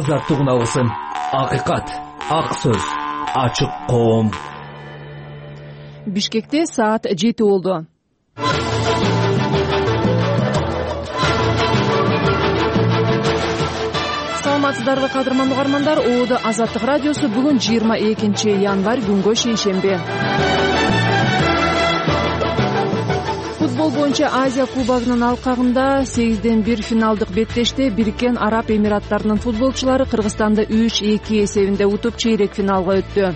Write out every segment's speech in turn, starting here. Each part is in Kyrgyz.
азаттык уналысын. Акыйкат, ак сөз, ачык коом. Бишкекте саат 7 болду. Саламатсыздарбы кадырман угармандар, ООД Азаттык радиосу бүгүн 22 январь күнгө шейшемби. Футбол боюнча Азия кубогунун алкагында 8-1 финалдык беттеште Бириккен Араб Эмираттарынын футболчулары Кыргызстанды 3-2 эсебинде утуп чейрек финалга өттү.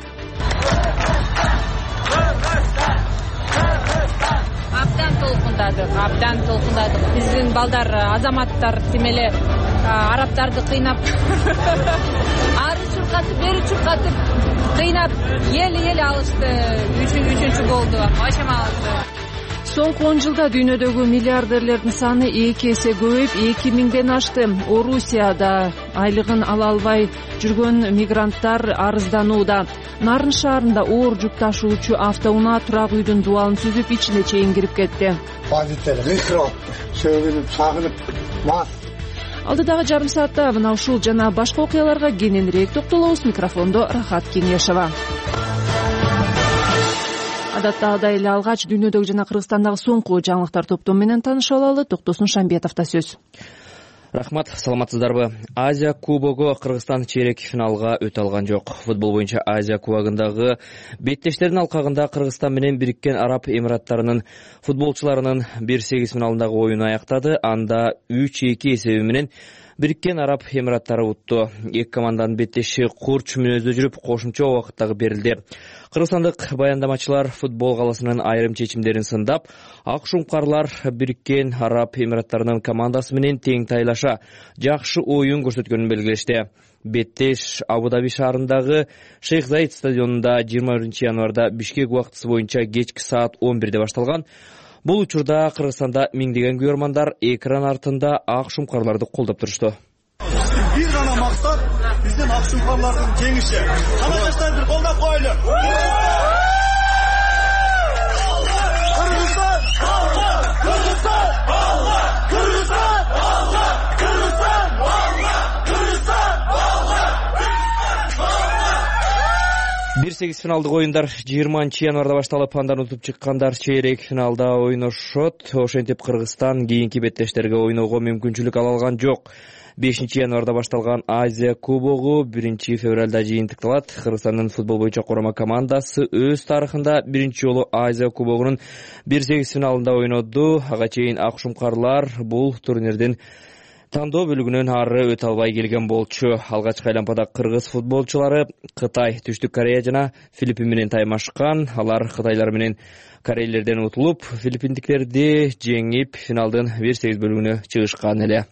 Абдан толкундадык. Биздин балдар, азаматтар тимеле арабтарды кыйнап, ары чуркатып, бери чуркатып, кыйнап, эл алышты. Үчүнчү болду. Вообще молодцы. Соңку 10 жылда дүйнөдөгү миллиардерлердин саны 2 эсе көбөйүп 2000ден ашты. Орусияда айлыгын ала албай жүргөн мигранттар арызданууда. Нарын шаарында оор жүк ташуучу автоунаа турак үйдүн дубалын сүзүп ичине чейин кирип кетти. Алдыдагы жарым саатта мына ушул жана башка окуяларга кененирээк токтолобуз. Микрофондо Рахат Кеңешова. Адаттагыдай эле алгач дүйнөдөгү жана Кыргызстандагы соңку жаңылыктар топтому менен таанышып алалы. Токтосун Шамбетовдо сөз. Рахмат, саламатсыздарбы. Азия кубогу Кыргызстан чейрек финалга өтө алган жок. Футбол боюнча Азия кубогундагы беттештердин алкагында Кыргызстан менен Бириккен Араб Эмираттарынын футболчуларынын 1-8 финалындагы оюну аяктады. Анда 3-2 эсеби менен Бириккен Араб Эмираттары утту. Эки команданын беттеши курч мүнөздө жүрүп, кошумча убакыттагы берилди. Кыргызстандык баяндамачылар футбол каласынын айрым чечимдерин сындап, ак шумкарлар Бириккен Араб Эмираттарынын командасы менен тең тайлаша жакшы оюн көрсөткөнүн белгилешти. Беттеш Абу-Даби шаарындагы Шейх Заид стадионунда 21 январда Бишкек убактысы боюнча кечки саат 11де башталган. Бул учурда Кыргызстанда миңдеген көрөрмандар экран артында ак шумкарларды колдоп турушту. Бир гана максат биздин ак шумкарлардын жеңиши. Кыргызстан бир колдоп койлу. Кыргызстан! Алга! Кыргызстан! Алга! Кыргызстан! Алга! Кыргызстан! Алга! Кыргызстан! Алга! 1-8 финалдык оюндар 20 январда башталып, андан утуп чыккандар чейрек финалда ойношот. Ошентип Кыргызстан кийинки беттештерге ойноого мүмкүнчүлүк ала алган жок. 5 январда башталган Азия кубогу 1 февралда жыйынтыкталат. Кыргызстандын футбол боюнча курама командасы өз тарыхында биринчи жолу Азия кубогунун 1-8 финалында ойноду. Ага чейин ак шумкарлар бул турнирдин тандоо бөлүгүнөн ары өтө албай келген болчу. Алгачкы айлампада кыргыз футболчулары Кытай, Түштүк Корея жана Филиппин менен таймашкан. Алар кытайлар менен корейлерден утулуп, филиппиндиктерди жеңип, финалдын 1-8 бөлүгүнө чыгышкан эле.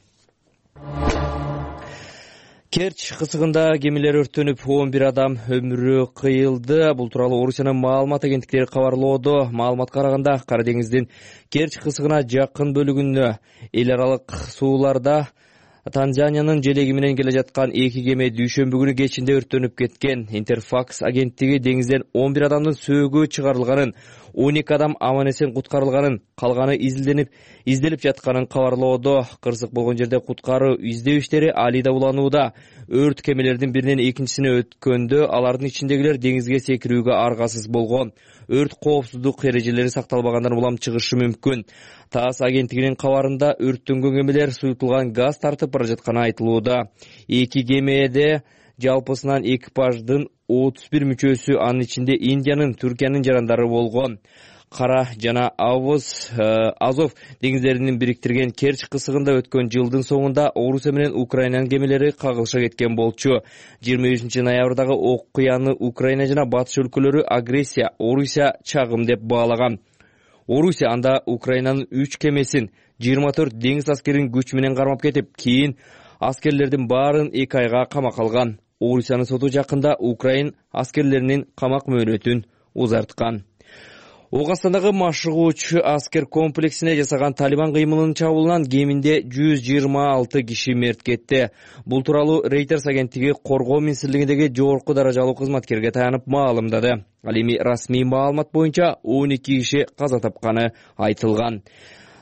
Керч кысыгында кемелер өрттөнүп 11 адам өмүрү кыйылды. Бул тууралуу Орусиянын маалымат агенттиктери кабарлоодо. Маалыматка караганда Кара деңиздин Керч кысыгына жакын бөлүгүндө эл аралык сууларда Танзаниянын желеги менен келе жаткан 2 кеме дүйшөмбү күнү кечинде өрттөнүп кеткен. Интерфакс агенттиги деңизден 11 адамдын сөөгү чыгарылганын, 12 адам аман-эсен куткарылганын, калганы изделип жатканын кабарлоодо. Кырсык болгон жерде куткаруу издөө иштери алида уланууда. Өрт кемелердин биринен экинчисине өткөндө алардын ичиндегилер деңизге секирүүгө аргасыз болгон. Өрт коопсуздук эрежелери сакталбагандан улам чыгышы мүмкүн. ТАСС агенттигинин кабарында өрттөнгөн кемелер суютулган газ тартып бара жатканы айтылууда. 2 кемеде жалпысынан экипаждын 31 мүчөсү, анын ичинде Индиянын, Түркиянын жарандары болгон. Кара жана Азов деңиздеринин бириктирген Керч кысыгында өткөн жылдын соңунда Орусия менен Украинанын кемелери кагылыша кеткен болчу. 23 ноябрдагы окуяны Украина жана батыш өлкөлөрү агрессия, Орусия чагым деп баалаган. Орусия анда Украинанын 3 кемесин 24 деңиз аскерин күч менен кармап кетип, кийин аскерлердин баарын 2 айга камакка алган. Орусиянын соту жакында Украин аскерлеринин камак мөөнөтүн узарткан. Оғастандагы машыгуучу аскер комплексине жасаган Талибан кыймылынын чабуулунан кеминде 126 киши мерт кетти. Бул тууралуу Reuters агенттиги коргоо министрлигиндеги жогорку даражалуу кызматкерге таянып маалымдады. Ал эми расмий маалымат боюнча 12 киши каза тапканы айтылган.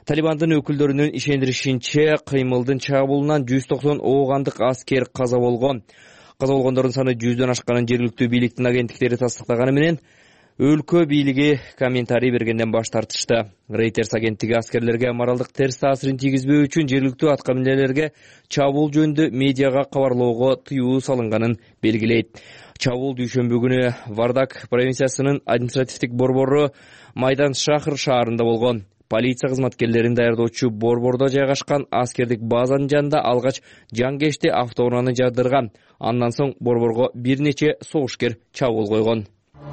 Талибандын өкүлдөрүнүн ишендиришинче, кыймылдын чабуулунан 190 оогандык аскер каза болгон. Каза болгондордун саны 100дөн ашканын жергиликтүү бийликтин агенттиктери тастыктаганы менен өлкө бийлиги комментарий бергенден баш тартышты. Reuters агенттиги аскерлерге моралдык терс таасирин тийгизбөө үчүн жергиликтүү аткаминерлерге чабуул жөнүндө медиага кабарлоого тыюу салынганын белгилейт. Чабуул дүйшөмбү күнү Вардак провинциясынын административдик борбору Майдан Шахр шаарында болгон. Полиция кызматкерлерин даярдоочу борбордо жайгашкан аскердик базанын жанында алгач жангечти автоунааны жадырган. Андан соң борборго бир нече согушкер чабуул койгон.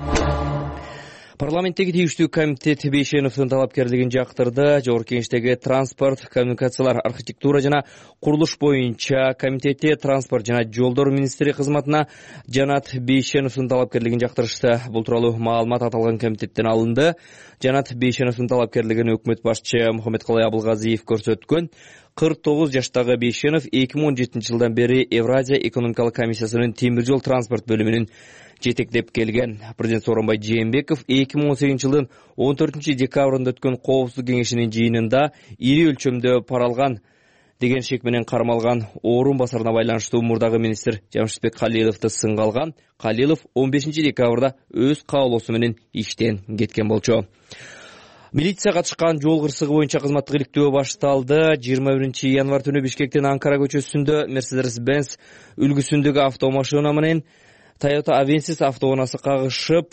Парламенттеги тийиштүү комитет Бейшеновдун талапкерлигин жактырды. Жогорку Кеңештеги транспорт, коммуникациялар, архитектура жана курулуш боюнча комитети транспорт жана жолдор министри кызматына Жанат Бейшеновдун талапкерлигин жактырышты. Бул тууралуу маалымат аталган комитеттен алынды. Жанат Бейшеновдун талапкерлигин өкмөт башчы Мухаммедкалай Абылгазиев көрсөткөн. 49 жаштагы Бейшенов 2017 жылдан бери Евразия экономикалык комиссиясынын темир жол транспорт бөлүмүнүн жетектеп келген. Президент Сооронбай Жээнбеков 2018 жылдын 14 декабрында өткөн коопсуздук кеңешинин жыйынында ири өлчөмдө пара алган деген шек менен кармалган орун басарына байланыштуу мурдагы министр Жамшитбек Калиловду сынга алган. Калилов 15 декабрда өз каалоосу менен иштен кеткен болчу. Милиция катышкан жол кырсыгы боюнча кызматтык иликтөө башталды. 21 январь түнү Бишкектен Анкара көчөсүндө Mercedes-Benz үлгүсүндөгү автомашина менен Toyota Avensis автоунаасы кагышып,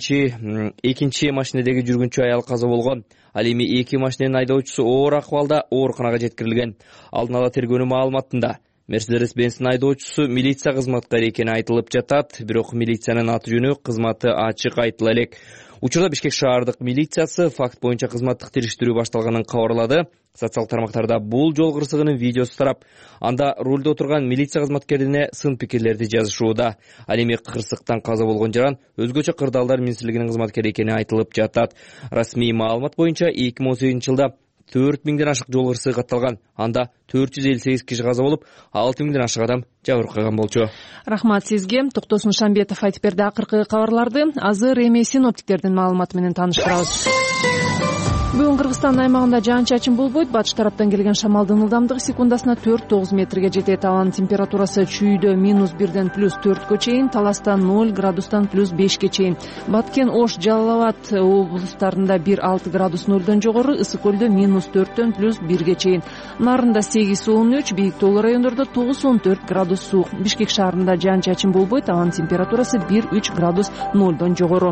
экинчи машинедеги жүргүнчү аял каза болгон. Ал эми эки машиненин айдоочусу оор акыбалда ооруканага жеткирилген. Алдын ала тергөөнүн маалыматында Mercedes-Benz'ин айдоочусу милиция кызматкары экени айтылып жатат, бирок милициянын аты жөнү, кызматы ачык айтыла элек. Учурда Бишкек шаардык милициясы факт боюнча кызматтык териштирүү башталганын кабарлады. Социалдык тармактарда бул жол кырсыгынын видеосу тарап, анда рулда отурган милиция кызматкерине сын пикирлерди жазышууда. Ал эми кырсыктан каза болгон жаран өзгөчө кырдаалдар министрлигинин кызматкери экени айтылып жатат. Расмий маалымат боюнча 2018 жылда 4000ден ашык жол кырсыгы катталган. Анда 458 киши каза болуп, 6000ден ашык адам жабыркаган болчу. Рахмат сизге. Токтосун Шамбетов айтып берди акыркы кабарларды. Азыр эми синоптиктердин маалыматы менен тааныштырабыз. Бүгүн Кыргызстан аймагында жаан-чачын болбойт. Батыш тараптан келген шамалдын ылдамдыгы секундасына 4-9 метрге жетет. Абанын температурасы чүйдө -1ден +4кө чейин, Таластан 0 градустан +5ке чейин. Баткен, Ош, Жалал-Абад облустарында 1-6 градус 0дон жогору, Ысык көлдө -4дөн +1ге чейин. Нарында 8-13, бийик тоолуу райондордо 9-14 градус суук. Бишкек шаарында жаан-чачын болбойт. Абанын температурасы 1-3 градус 0дон жогору.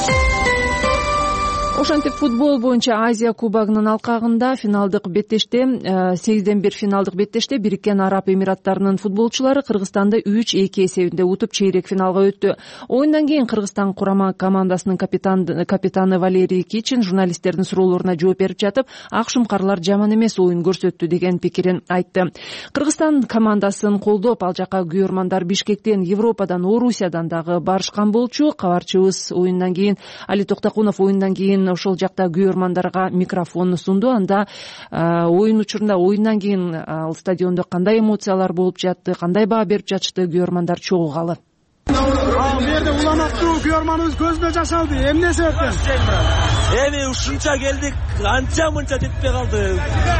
Ошентип футбол боюнча Азия кубогунун алкагында финалдык беттеште 8-1 финалдык беттеште Бириккен Араб Эмираттарынын футболчулары Кыргызстанды 3-2 эсебинде утуп чейрек финалга өттү. Оюндан кийин Кыргызстан курама командасынын капитаны Валерий Кичин журналисттердин суроолоруна жооп берип жатып, ак шумкарлар жаман эмес оюн көрсөттү деген пикирин айтты. Кыргызстан командасын колдоп, ал жака күйөрмандар Бишкектен, Европадан, Орусиядан дагы барышкан болчу. Кабарчыбыз оюндан кийин Али Токтакунов оюндан кийин ошол жакта күйөрмандарга микрофонду сунду. Анда оюн учурунда оюндан кийин ал стадиондо кандай эмоциялар болуп жатты, кандай баа берип жатышты, күйөрмандар чогулгалы. Бу жерде уламаттуу күйөрманыбыз көзүнө жаш алды. Эмне себептен? Эми ушунча келдик, анча мынча жетпей калды.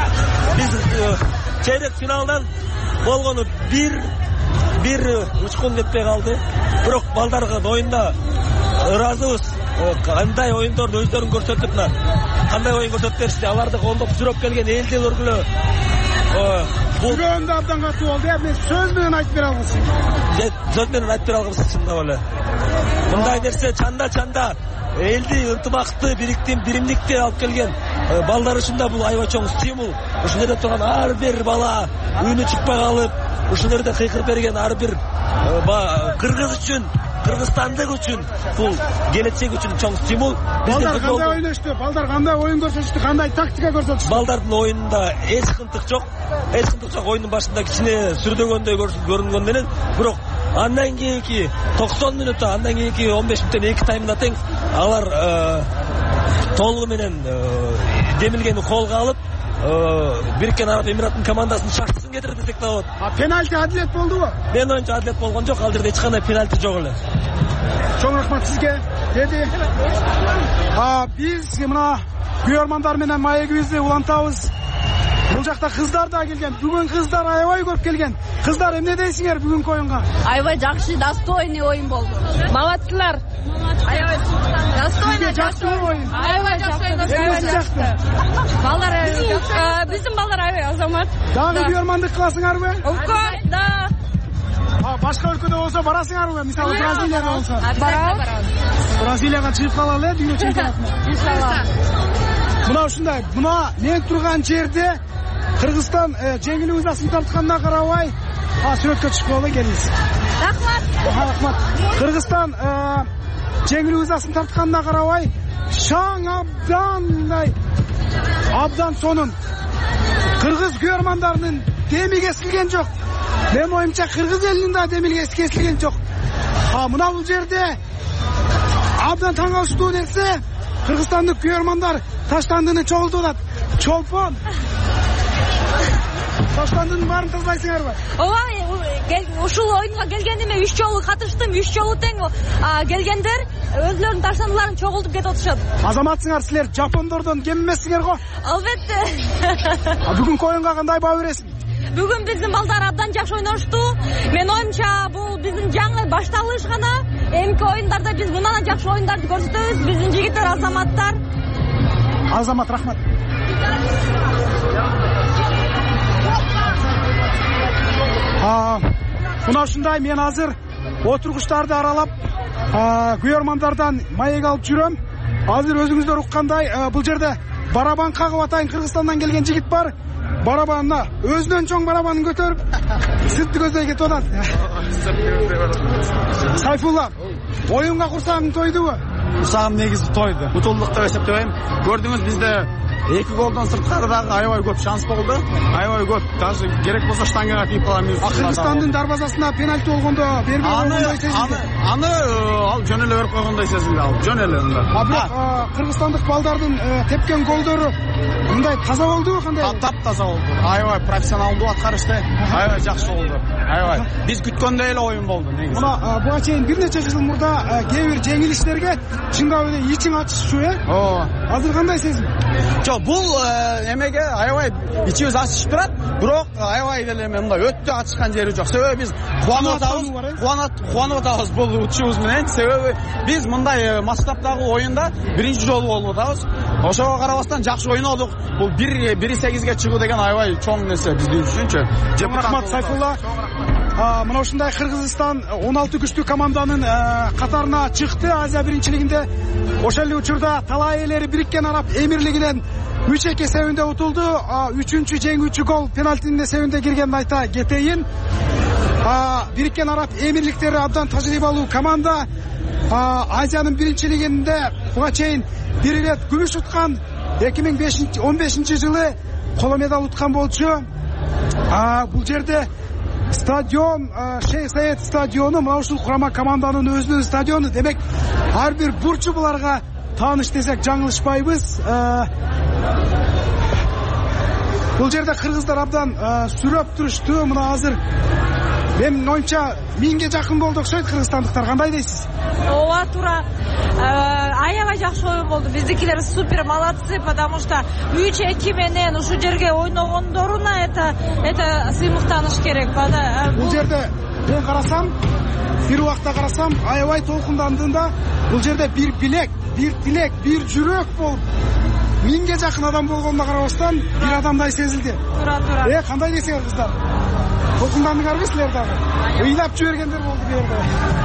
Биз чейрек финалдан болгону бир учкун жетпей калды. Бирок балдарга оюнда ыраазыбыз. Кандай оюндорду өздөрүн көрсөтүп, кандай оюн көрсөтүп беришти. Аларды колдоп сүрөп келген элди өргүлө. Жүрөгүмдө абдан катуу болду. Мен сөз менен айтып бере алгысың. Сөз менен айтып бере алгысың, чындап эле. Мындай нерсе чанда элди ынтымакты, биримдикти алып келген балдар үчүн да бул аябай чоң стимул. Ушул жерде турган ар бир бала үнү чыкпай калып, ушул жерде кыйкырып берген ар бир кыргыз үчүн, кыргызстандык үчүн бул келечек үчүн чоң стимул. Балдар кандай ойношту? Балдар кандай оюн көрсөттү? Кандай тактика көрсөттү? Балдардын оюнунда эч кынтык жок. Оюндун башында кичине сүрдөгөндөй көрүнгөн менен, бирок андан кийинки 90 мүнөттө, андан кийинки 15 мүнөттөн 2 таймда тең алар толугу менен демилгени колго алып, Бириккен Араб Эмираттын командасынын шартысын кетирди десек да болот. Пенальти адилет болдубу? Мен оюнча адилет болгон жок, ал жерде эч кандай пенальти жок эле. Чоң рахмат сизге. Деди. Биз мына күйөрмандар менен маегибизди улантабыз. Бул жакта кыздар да келген. Бүгүн кыздар аябай көп келген. Кыздар эмне дейсиңер бүгүнкү оюнга? Аябай жакшы, достойный оюн болду. Малаттылар. Аябай достойный, жакшы оюн. Аябай жакшы. Балдар биздин балдар аябай азамат. Дагы күйөрмандык кыласыңарбы? Укат, да. Башка өлкөдө болсо барасыңарбы? Мисалы Бразилияда болсо. Барабыз. Бразилияга чыгып калалы, дүйнө чемпионатына. Иншалла. Мына ушундай. Мына мен турган жерде Кыргызстан жеңил уйдасын тартканына карабай, сүрөткө чыгып алалы келиңиз. Рахмат. Кыргызстан жеңил уйдасын тартканына карабай, шаң абдан сонун. Кыргыз күйөрмандарынын деми кесилген жок. Мен оюмча кыргыз элинин да деми кесилген жок. Мына бул жерде абдан таң калыштуу нерсе, кыргызстандык күйөрмандар Таштандыны чогултуп атат. Чолпон. Таштандын баарын тазалайсыңарбы? Ооба, ушул оюнга келгениме 3 жолу катыштым, 3 жолу тең келгендер өзлөрүнүн таштандыларын чогултуп кетип атышат. Азаматсыңар, силер жапондордон кем эмессиңер го? Албетте. Бүгүнкү оюнга кандай баа бересиң? Бүгүн биздин балдар абдан жакшы ойношту. Мен оюмча бул биздин жаңы башталыш гана. Эмки оюндарда биз мындан жакшы оюндарды көрсөтөбүз. Биздин жигиттер азаматтар. Азамат, рахмат. Мына ушундай мен азыр отургучтарды аралап, күйөрмандардан маек алып жүрөм. Азыр өзүңүздөр уккандай, бул жерде барабан кагып атайын Кыргызстандан келген жигит бар. Барабанына өзүнөн чоң барабанын көтөрүп, сыртты көздөй кетип атат. Сайфулла, оюнга курсагың тойдубу? Курсагым негизи тойду. Утулдук деп эсептейм. Көрдүңүз, бизде 2 голдон сырткары дагы аябай көп шанс болду. Аябай көп. Даже керек болсо штангага тийип каламыз. Кыргызстандын дарбазасына пенальти болгондо бербей койгондой сезилди. Аны ал жөн эле берип койгондой сезилди, ал жөн эле анда. Бирок кыргызстандык балдардын тепкен голдору мындай таза болдубу, кандай? Таптаза болду. Аябай профессионалдуу аткарышты. Аябай жакшы болду. Аябай. Биз күткөндөй эле оюн болду негизи. Мына буга чейин бир нече жыл мурда кээ бир жеңилиштерге чындап эле ичин ачышчу, Ооба. Азыр кандай сезим? Жок, бул эмеге аябай ичибиз ачышып турат, бирок аябай деле мындай өтө ачышкан жери жок. Себеби биз кубанып атабыз бул учубуз менен. Себеби биз мындай масштабдагы оюнда биринчи жолу болуп атабыз. Ошого карабастан жакшы ойнодук. Бул 1-8ге чыгуу деген аябай чоң нерсе биздин үчүнчү. Рахмат, Сайфулла. Мына ушундай Кыргызстан 16 күчтүү команданын катарына чыкты Азия биринчилигинде. Ошол эле учурда талай элери Бириккен Араб Эмирлигинен 3-2 эсебинде утулду. 3-үчү жеңүүчү гол пенальтинин эсебинде киргенин айта кетейин. Бириккен Араб Эмирликтери абдан тажрыйбалуу команда. Азиянын биринчилигинде буга чейин бир ирет күмүш уткан, 2015 жылы коло медаль уткан болчу. Бул жерде стадион, Шейх Саид стадиону, мына ушул курама команданын өзүнүн стадиону. Демек, ар бир бурчу буларга тааныш десек жаңылышпайбыз. Бул жерде кыргыздар абдан сүрөп турушту. Мына азыр мен оюнча 1000ге жакын болду окшойт кыргызстандыктар. Кандай дейсиз? Ооба, туура. Аябай жакшы оюн болду. Биздикилер супер молодцы, потому что 3-2 менен ушул жерге ойногондоруна это сыймыктаныш керек. Бул жерде мен карасам, бир убакта карасам, аябай толкундандığında бул жерде бир билек, бир тилек, бир жүрөк болуп 1000ге жакын адам болгонуна карабастан бир адамдай сезилди. Туура. Кандай дейсиңер кыздар? Толкундандыңарбы силер дагы? Ыйлап жибергендер болду бу жерде.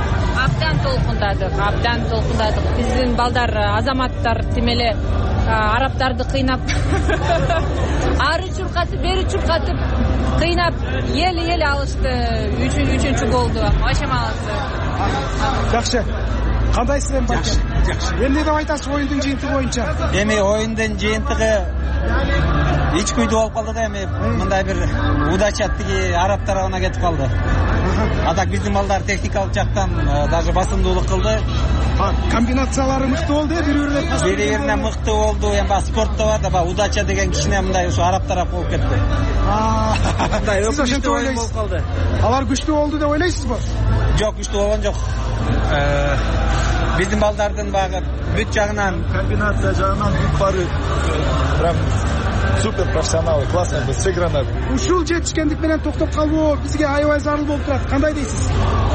Абдан толкундадык. Биздин балдар азаматтар тимеле арабтарды кыйнап ары чуркатып, бери чуркатып кыйнап эл алышты. 3-үчүнчү голду. Вообще молодцы. Жакшы. Кандайсыз эми Бакер? Жакшы. Эмне деп айтасыз оюндун жыйынтыгы боюнча? Эми оюндун жыйынтыгы эч күйдүү болуп калды да, эми мындай бир удача тиги араб тарабына кетип калды. Атак биздин балдар техникалык жактан даже басымдуулук кылды. Комбинациялары мыкты болду, бири-бирине мыкты болду. Эми спортто бар да, удача деген кичине мындай ушу араб тарап болуп кетти. Мындай өкүнүчтүү оюн болуп калды. Алар күчтүү болду деп ойлойсузбу? Жок, күчтүү болгон жок. биздин балдардын багы бүт жагынан, комбинация жагынан бүт баары прям супер профессионалы, классно сыграно. Ушул жетишкендик менен токтоп калуу бизге аябай зарыл болуп турат. Кандай дейсиз?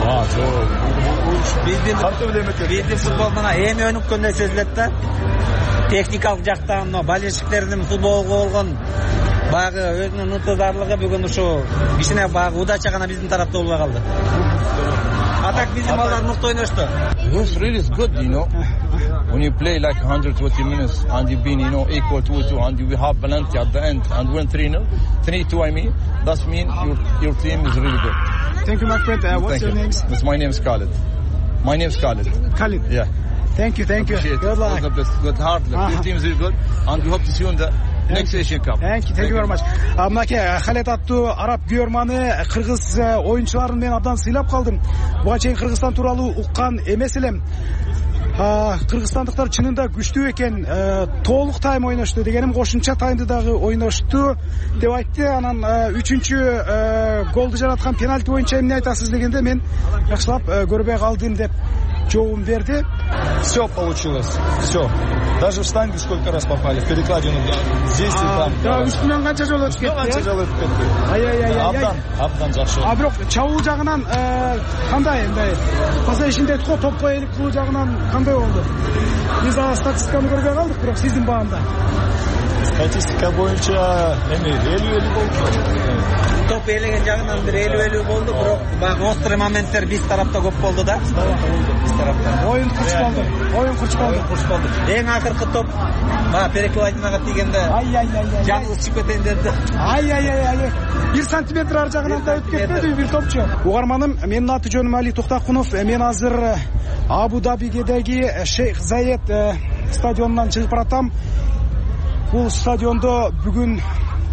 Биздин футболдун эми өнүккөндөй сезилет да. Техникалык жактан болельщиктердин футболго болгон багы өзүнүн ынтызарлыгы бүгүн ушу кичине багы удача гана биздин тарапта болбой калды. Атак биздин балдар мыкты ойношту. It was really good, when you play like 120 minutes and you've been, equal 2-2 and you have penalty at the end and win 3-0, 3-2 I mean, that means your team is really good. Thank you, my friend. What's your name? My name is Khalid. Khalid? Yeah. Thank you. Good luck. Good hard luck. Your team is really good and we hope to see you in the next Asian Cup. Thank you very much. Мынакей Халид аттуу араб күйөрманы кыргыз оюнчуларын мен абдан сыйлап калдым. Буга чейин Кыргызстан тууралуу уккан эмес элем. Кыргызстандыктар чынында күчтүү экен, толук тайм ойношту дегеним, кошумча таймды дагы ойношту деп айтты. Анан 3-чү голду жараткан пенальти боюнча эмне айтасыз дегенде мен жакшылап көрбөй калдым деп жообун берди. Все получилось. Все. Даже в штанге сколько раз попали, в перекладину здесь и там. Да, үстүнөн канча жолу өтүп кетти. Абдан жакшы. Бирок чабуу жагынан кандай мындай позишнде го топко ээлик кылуу жагынан кандай болду? Биз статистиканы көрбөй калдык, бирок сиздин баамда. Статистика боюнча 50-50 болду. Топ ээлеген жагынан бир 50-50 болду, бирок багы острый моменттер биз тарапта көп болду да. Биз тарапта. Оюн курч болду. Эң акыркы топ перекладинага тийгенде жалгыз чыгып кетейин деди. 1 сантиметр ар жагынан да өтүп кетпеди бир топчу. Угарманым, менин аты жөнүм Али Токтакунов. Мен азыр Абу-Дабигедеги Шейх Заед стадионунан чыгып баратам. Бул стадиондо бүгүн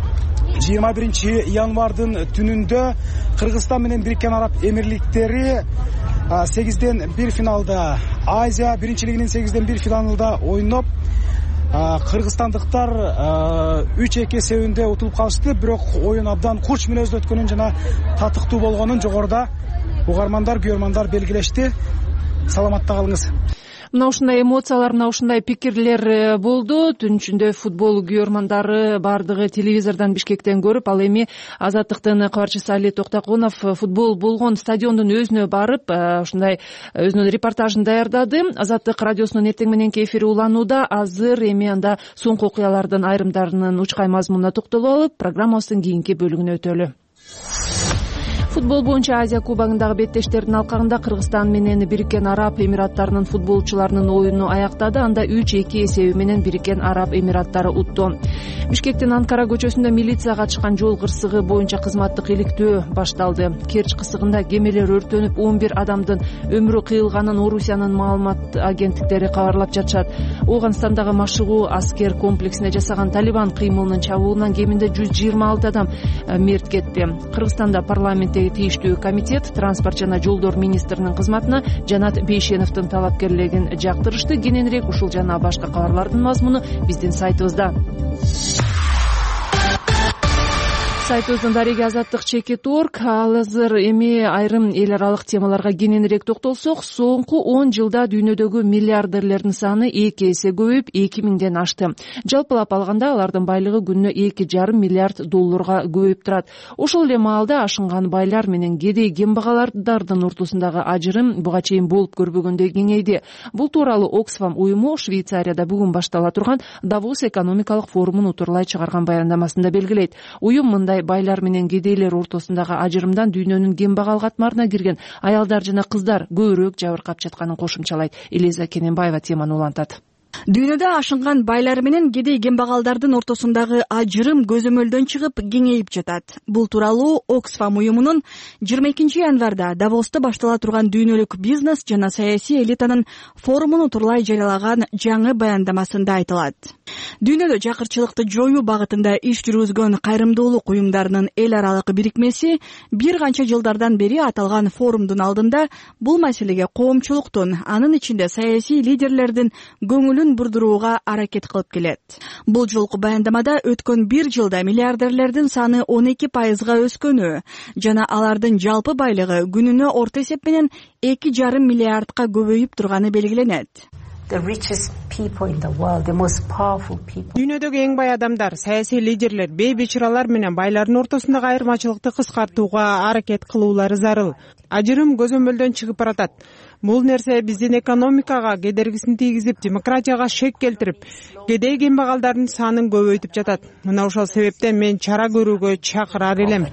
21 январдын түнүндө Кыргызстан менен Бириккен Араб Эмирликтери 8-ден 1 финалда, Азия биринчилигинин 8-ден 1 финалында ойноп, кыргызстандыктар 3-2 эсебинде утулуп калышты. Бирок оюн абдан курч мүнөздө өткөнүн жана татыктуу болгонун жогоруда угармандар, күйөрмандар белгилешти. Саламатта калыңыз. Мына ушундай эмоциялар, мына ушундай пикирлер болду. Түн ичинде футбол күйөрмандары бардыгы телевизордон Бишкектен көрүп, ал эми Азаттыктын кабарчысы Али Токтакунов футбол болгон стадиондун өзүнө барып, ушундай өзүнүн репортажын даярдады. Азаттык радиосунун эртең мененки эфири уланууда. Азыр эми анда соңку окуялардын айрымдарынын учкай мазмунуна токтолуп алып, программабыздын кийинки бөлүгүнө өтөлү. Футбол боюнча Азия кубогундагы беттештердин алкагында Кыргызстан менен Бириккен Араб Эмираттарынын футболчуларынын оюну аяктады. Анда 3-2 эсеби менен Бириккен Араб Эмираттары утту. Бишкектин Анкара көчөсүндө милицияга чыккан жол кырсыгы боюнча кызматтык иликтөө башталды. Керч кысыгында кемелер өртөнүп, 11 адамдын өмүрү кыйылганын Орусиянын маалымат агенттиктери кабарлап жатышат. Ооганстандагы машыгуу аскер комплексине жасаган Талибан кыймылынын чабуулунан кеминде 126 адам мерт кетти. Кыргызстанда парламенттеги тийиштүү комитет транспорт жана жолдор министринин кызматына Жанат Бейшеновдун талапкерлигин жактырышты. Кененирээк ушул жана башка кабарлардын мазмуну биздин сайтыбызда. Сайтыбыздын дареги Азаттык.org. Азыр эми айрым эл аралык темаларга кененирээк токтолсок, соңку 10 жылда дүйнөдөгү миллиардерлердин саны 2 эсе көбөйүп, 2000ден ашты. Жалпылап алганда алардын байлыгы күнүнө 2,5 миллиард долларга көбөйүп турат. Ошол эле маалда ашынган байлар менен кедей кембагалдардын ортосундагы ажырым буга чейин болуп көрбөгөндөй кеңейди. Бул тууралуу Оксфам уюму Швейцарияда бүгүн баштала турган Давос экономикалык форумун утурлай чыгарган баяндамасында белгилейт. Уюм мындай байлар менен кедейлер ортосундагы ажырымдан дүйнөнүн кембагал катмарына кирген аялдар жана кыздар көбүрөөк жабыркап жатканын кошумчалайт. Элиза Кененбаева теманы улантат. Дүйнөдө ашынган байлар менен кедей кембагалдардын ортосундагы ажырым көзөмөлдөн чыгып кеңейип жатат. Бул тууралуу Оксфам уюмунун 22 январда Давоста баштала турган дүйнөлүк бизнес жана саясий элитанын форумун утурлай жарыялаган жаңы баяндамасында айтылат. Дүйнөдө жакырчылыкты жоюу багытында иш жүргүзгөн кайрымдуулук уюмдарынын эл аралык бирикмеси бир канча жылдардан бери аталган форумдун алдында бул маселеге коомчулуктун, анын ичинде саясий лидерлердин көңүлүн күн бурдурууга аракет кылып келет. Бул жолку баяндамада өткөн бир жылда миллиардерлердин саны 12% өскөнү жана алардын жалпы байлыгы күнүнө орто эсеп менен 2,5 миллиардка көбөйүп турганы белгиленет. Дүйнөдөгү эң бай адамдар, саясий лидерлер, бейбечаралар менен байлардын ортосундагы айырмачылыкты кыскартууга аракет кылуулары зарыл. Ажырым көзөмөлдөн чыгып баратат. Бул нерсе биздин экономикага кедергисин тийгизип, демократияга шек келтирип, кедей кембагалдардын санын көбөйтүп жатат. Мына ошол себептен мен чара көрүүгө чакырар элем.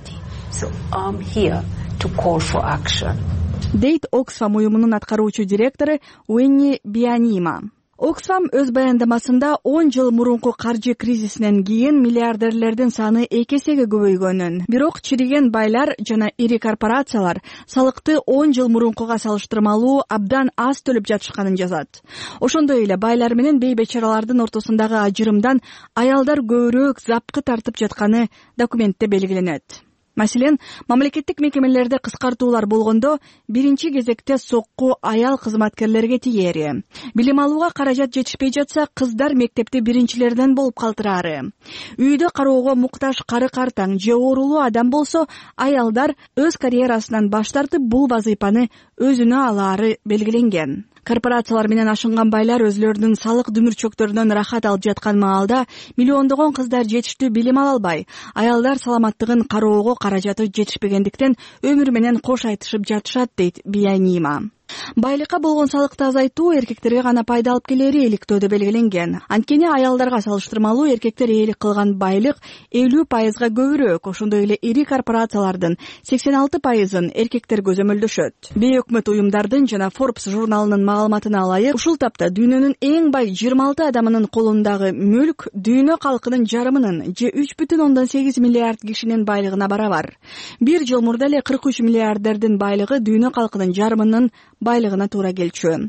Дейт Оксфам уюмунун аткаруучу директору Уинни Бианима. Оксфам өз баяндамасында 10 жыл мурунку каржы кризисинен кийин миллиардерлердин саны 2 эсеге көбөйгөнүн, бирок чириген байлар жана ири корпорациялар салыкты 10 жыл мурункуга салыштырмалуу абдан аз төлөп жатышканын жазат. Ошондой эле байлар менен бейбечаралардын ортосундагы ажырымдан аялдар көбүрөөк запкы тартып жатканы документте белгиленет. Маселен, мамлекеттик мекемелерде кыскартуулар болгондо биринчи кезекте сокку аял кызматкерлерге тиери. Билим алууга каражат жетишпей жатса, кыздар мектепти биринчилерден болуп калтырары. Үйдө кароого муктаж кары-картаң же оорулуу адам болсо, аялдар өз карьерасынан баш тартып бул вазыйпаны өзүнө алаары белгиленген. Корпорациялар менен ашынган байлар өзлөрүнүн салык дүмүрчөктөрүнөн рахат алып жаткан маалда миллиондогон кыздар жетиштүү билим ала албай, аялдар саламаттыгын кароого каражаты жетишпегендиктен өмүр менен кош айтышып жатышат, дейт Биянима. Байлыкка болгон салыкты азайтуу эркектерге гана пайда алып келери иликтөөдө белгиленген. Анткени аялдарга салыштырмалуу эркектер ээлик кылган байлык 50% көбүрөөк, ошондой эле ири корпорациялардын 86%-ын эркектер көзөмөлдөшөт. Бейөкмөт уюмдардын жана Forbes журналынын маалыматына ылайык, ушул тапта дүйнөнүн эң бай 26 адамынын колундагы мүлк дүйнө калкынын жарымынын же 3,8 миллиард кишинин байлыгына барабар. Бир жыл мурда эле 43 миллиардердин байлыгы дүйнө калкынын жарымынын байлыгына туура келчү.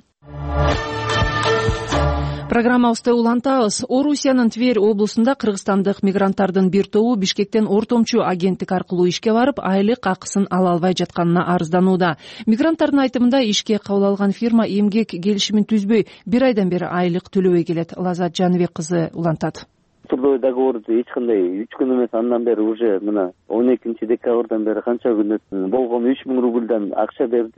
Программабызды улантабыз. Орусиянын Тверь облусунда кыргызстандык мигранттардын бир тобу Бишкектен ортомчу агенттик аркылуу ишке барып, айлык акысын ала албай жатканына арызданууда. Мигранттардын айтымында ишке кабыл алган фирма эмгек келишимин түзбөй, бир айдан бери айлык төлөбөй келет. Лазат Жаныбек кызы улантат. Трудовой договор эч кандай 3 күн эмес, андан бери уже мына 12 декабрдан бери канча күн өттү. Болгон 3000 рубльдан акча берди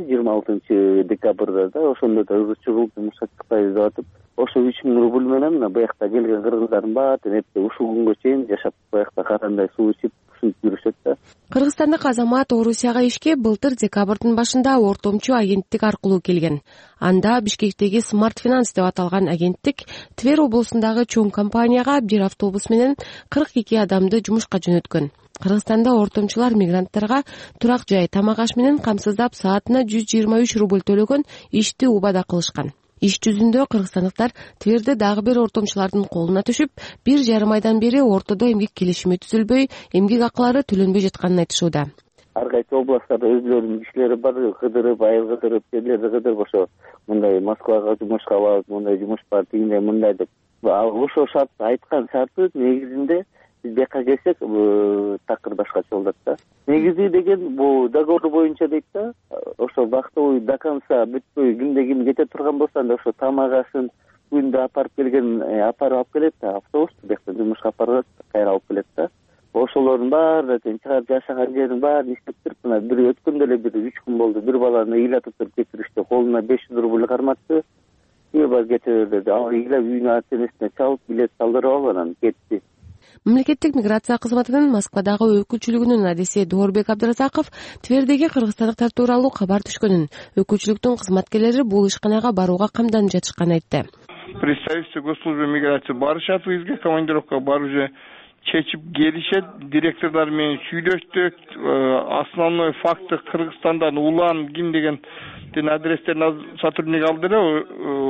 26 декабрда да, ошондо да чыгып жумушка чыкпай деп атып, ошо 3000 рубль менен мына буякта келген кыргыздардын баатын эпте ушул күнгө чейин жашап буякта карандай суу ичип ушинтип жүрүшөт да. Кыргызстандык азамат Орусияга ишке былтыр декабрдын башында ортомчу агенттик аркылуу келген. Анда Бишкектеги Smart Finance деп аталган агенттик Тверь облусундагы чоң компанияга бир автобус менен 42 адамды жумушка жөнөткөн. Кыргызстанда ортомчулар мигранттарга турак жай, тамак аш менен камсыздап саатына 123 рубль төлөгөн ишти убада кылышкан. Иш жүзүндө кыргызстандыктар Тверде дагы бир ортомчулардын колуна түшүп, 1,5 айдан бери ортодо эмгек келишими түзүлбөй, эмгек акылары төлөнбөй жатканын айтышууда. Ар кайсы областтарда өзлөрүнүн кишилери бар, кыдырып, айыл кыдырып, жерлерди кыдырып, ошо мындай Москвага жумушка алабыз, мындай жумуш бар, тигиндей мындай деп. Ошо шарт айткан шарты негизинде биз бияка келсек такыр башкача болот да. Негизи деген бул договор боюнча дейт да, ошо бакты бою до конца бүтпөй кимде ким кете турган болсо анда ошо тамак ашын күндө апарып келген, апарып алып келет да, автобус бияка жумушка апарат, кайра алып келет да. Ошолордун баары чыгарып жашаган жерин баарын иштеп туруп, мына бир өткөндө эле бир 3 күн болду, бир баланы ыйлатып туруп кетиришти, колуна 500 рубль карматты. Бар кетип деди, ал ыйлап үйүнө ата-энесине чалып билет салдырып алып анан кетти. Мамлекеттик миграция кызматынын Москвадагы өкүлчүлүгүнүн адиси Доорбек Абдыразаков Твердеги кыргызстандыктар тууралуу кабар түшкөнүн, өкүлчүлүктүн кызматкерлери бул ишканага барууга камданып жатышканын айтты. Представительство госслужбы миграции барышат бизге, командировка бар уже чечип келишет, директорлор менен сүйлөштүк. Основной факты Кыргызстандан Улан Гин деген адрестерин сотрудник алды эле,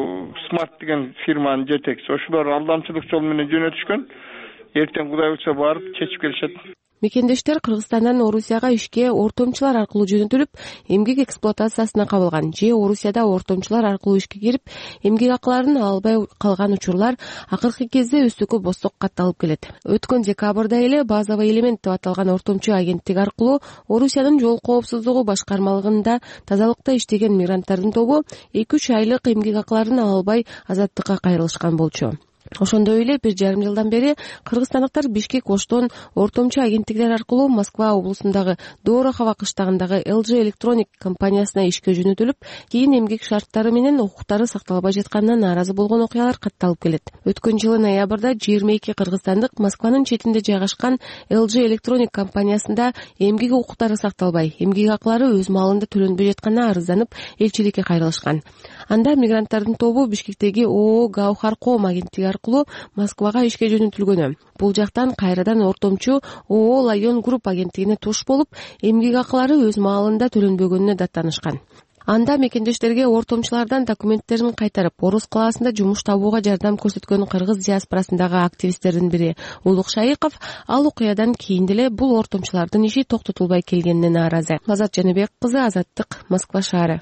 Smart деген фирманын жетекчиси. Ошолор алдамчылык жол менен жөнөтүшкөн. Эртең Кудай буйрса барып чечип келишет. Мекендештер Кыргызстандан Орусияга ишке ортомчулар аркылуу жөнөтүлүп, эмгек эксплуатациясына кабылган же Орусияда ортомчулар аркылуу ишке кирип, эмгек акыларын ала албай калган учурлар акыркы кезде өздүгү босток катталып келет. Өткөн декабрда эле базовый элемент деп аталган ортомчу агенттик аркылуу Орусиянын жол коопсуздугу башкармалыгында тазалыкта иштеген мигранттардын тобу 2-3 айлык эмгек акыларын ала албай азаттыкка кайрылышкан болчу. Ошондой эле 1,5 жылдан бери кыргызстандыктар Бишкек Оштон ортомчу агенттиктер аркылуу Москва облусундагы Дорохово кыштагындагы LG Electronic компаниясына ишке жөнөтүлүп, кийин эмгек шарттары менен укуктары сакталбай жатканына нааразы болгон окуялар катталып келет. Өткөн жылы ноябрда 22 кыргызстандык Москванын четинде жайгашкан LG Electronic компаниясында эмгек укуктары сакталбай, эмгек акылары өз маалында төлөнбөй жатканына арызданып, элчиликке кайрылышкан. Анда мигранттардын тобу Бишкектеги ООО Гаухарком агенттиги аркылуу Москвага ишке жөнөтүлгөнү. Бул жактан кайрадан ортомчу ООО Лайон Групп агенттигине туш болуп, эмгек акылары өз маалында төлөнбөгөнүнө даттанышкан. Анда мекендештерге ортомчулардан документтерин кайтарып, Орус калаасында жумуш табууга жардам көрсөткөн кыргыз диаспорасындагы активисттердин бири Улук Шайыков ал окуядан кийин деле бул ортомчулардын иши токтотулбай келгенине нааразы. Азат Жаныбек кызы, Азаттык, Москва шаары.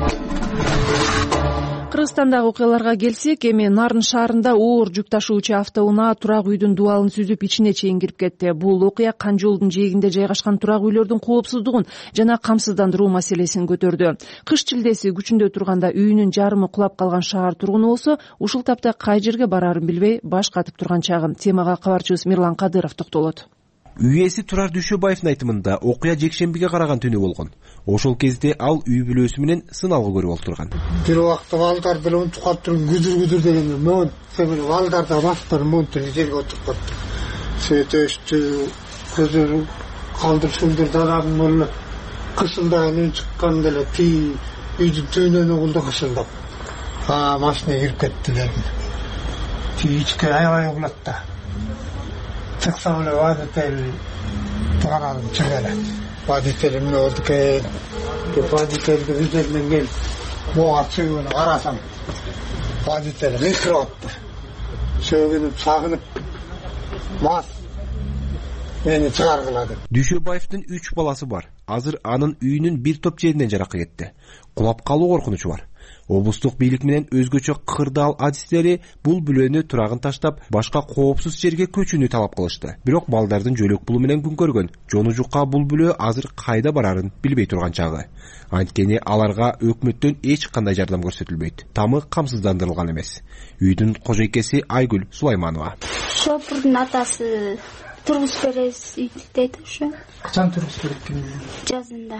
Кыргызстандагы окуяларга келсек, эми Нарын шаарында оор жүк ташуучу автоунаа турак үйдүн дубалын сүзүп ичине чейин кирип кетти. Бул окуя Кан жолдун жээгинде жайгашкан турак үйлөрдүн коопсуздугун жана камсыздандыруу маселесин көтөрдү. Кыш чилдеси күчүндө турганда үйүнүн жарымы кулап калган шаар тургуну болсо, ушул тапта кай жерге бараарын билбей баш катып турган чагы. Темага кабарчыбыз Мирлан Кадыров токтолот. Үй ээси Турар Дүйшөбаевдин айтымында окуя жекшембиге караган түнү болгон. Ошол кезде ал үй бүлөсү менен сыналгы көрүп отурган. Бир убакта балдар деле унчукап туруп күдүр дегенде мөн семин балдар да баштар мөнтүр жерге отуруп калды. Сөйтөштү, көзү калдыр шулдыр дадам мөлө кышылдаган үн чыккан деле ти үйдүн түбүнөн угулду кышылдап. Машина кирип кетти дедим. Ти ичке аябай угулат да. Çıksam öyle vaditeli tuğanalım çıkara. Vaditeli mi oldu ki? Vaditeli de üzerinden gel. Boğa çıkığını arasam. Vaditeli hıkır attı. Söğünüp sağınıp. Mas. Beni çıkargıladı. Дүйшөбаевдин 3 баласы бар. Азыр анын үйүнүн бир топ жеринен жаракат кетти. Кулап калуу коркунучу бар. Облустук бийлик менен өзгөчө кырдаал адистери бул бүлөнү турагын таштап, башка коопсуз жерге көчүүнү талап кылышты. Бирок балдардын жөлөк булу менен күн көргөн. Жону жукка бул бүлө азыр кайда барарын билбей турган чагы. Анткени аларга өкмөттөн эч кандай жардам көрсөтүлбөйт. Тамы камсыздандырылган эмес. Үйдүн кожойкеси Айгүл Сулайманова. Шопурдун атасы тургуз беребиз дейт ошо. Качан тургуз керек? Жазында.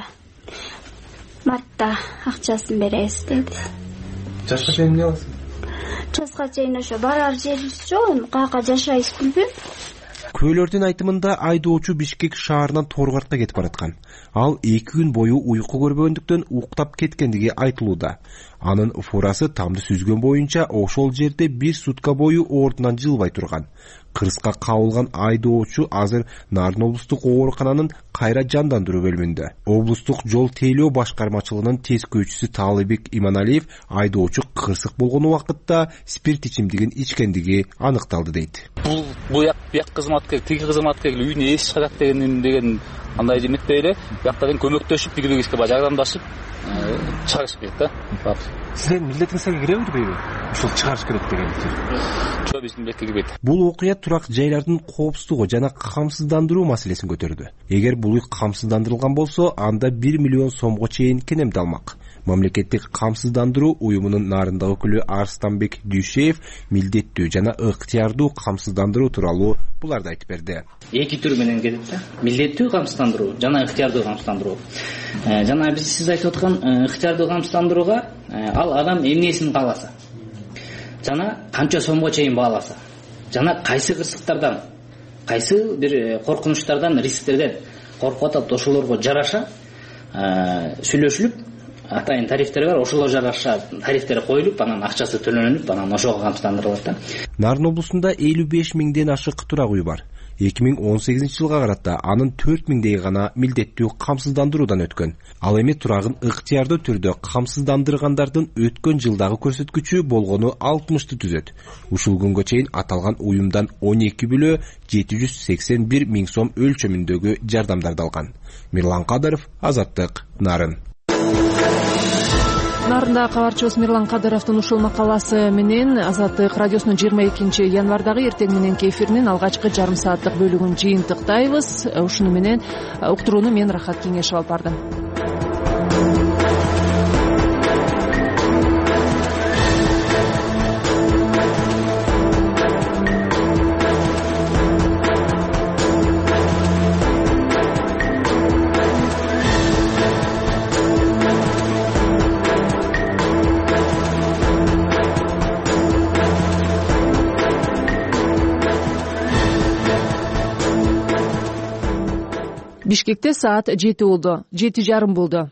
Мартта акчасын беребиз деди. Жашка чейин эмне кыласың? Жазга чейин ошо барар жерибиз жок, каяка жашайбыз билбейм. Күбөлөрдүн айтымында айдоочу Бишкек шаарынан Торгартка кетип бараткан. Ал 2 күн бою уйку көрбөгөндүктөн уктап кеткендиги айтылууда. Анын фурасы тамды сүзгөн боюнча ошол жерде 1 сутка бою ордунан жылбай турган. Кырсыкка кабылган айдоочу азыр Нарын облустук оорукананын кайра жандандыруу бөлүмүндө. Облустук жол тейлөө башкармачылыгынын тескөөчүсү Таалыбек Иманалиев айдоочу кырсык болгон убакытта спирт ичимдигин ичкендиги аныкталды дейт. Буяк кызматкер, тиги кызматкер үйүнө эс чыгарат деген андай эметпей эле, бияктан көмөктөшүп бийлигибизге жардамдашып чыгарыш керек да. Сиздердин милдетиңизге киребирбейби? Ушул чыгарыш керек деген. Жок, биздин милдетке кирбейт. Бул окуя турак жайлардын коопсуздугу жана камсыздандыруу маселесин көтөрдү. Эгер бул үй камсыздандырылган болсо, анда 1 миллион сомго чейин кенемдалмак. Мамлекеттик камсыздандыруу уюмунун Нарында өкүлү Арстанбек Дүйшеев милдеттүү жана ыктыярдуу камсыздандыруу тууралуу буларды айтып берди. 2 түр менен келет да. Милдеттүү камсыздандыруу жана ыктыярдуу камсыздандыруу. Жана сиз айтып аткан ыктыярдуу камсыздандырууга ал адам эмнесин кааласа. Жана канча сомго чейин бааласа. Жана кайсы кырсыктардан, кайсы бир коркунучтардан, рисктерден коркуп атат, ошолорго жараша сүйлөшүлүп, атайын тарифтер бар, ошолор жараша тарифтер коюлуп, анан акчасы төлөнүп, анан ошого камсыздандырылат да. Нарын облусунда 55 миңден ашык турак үй бар. 2018 жылга карата анын 4000дей гана милдеттүү камсыздандыруудан өткөн. Ал эми турагын ыктыярдуу түрдө камсыздандыргандардын өткөн жылдагы көрсөткүчү болгону 60-ты түзөт. Ушул күнгө чейин аталган уюмдан 12,781 миң сом өлчөмүндөгү жардамдарды алган. Мирлан Кадыров, Азаттык, Нарын. Нарында кабарчыбыз Мирлан Кадыровдун ушул макаласы менен Азаттык радиосунун 22 январдагы эртең мененки эфиринин алгачкы жарым сааттык бөлүгүн жыйынтыктайбыз. Ушуну менен уктурууну мен Рахат Кеңешев алып бардым. Бишкекте саат 7:30 болду.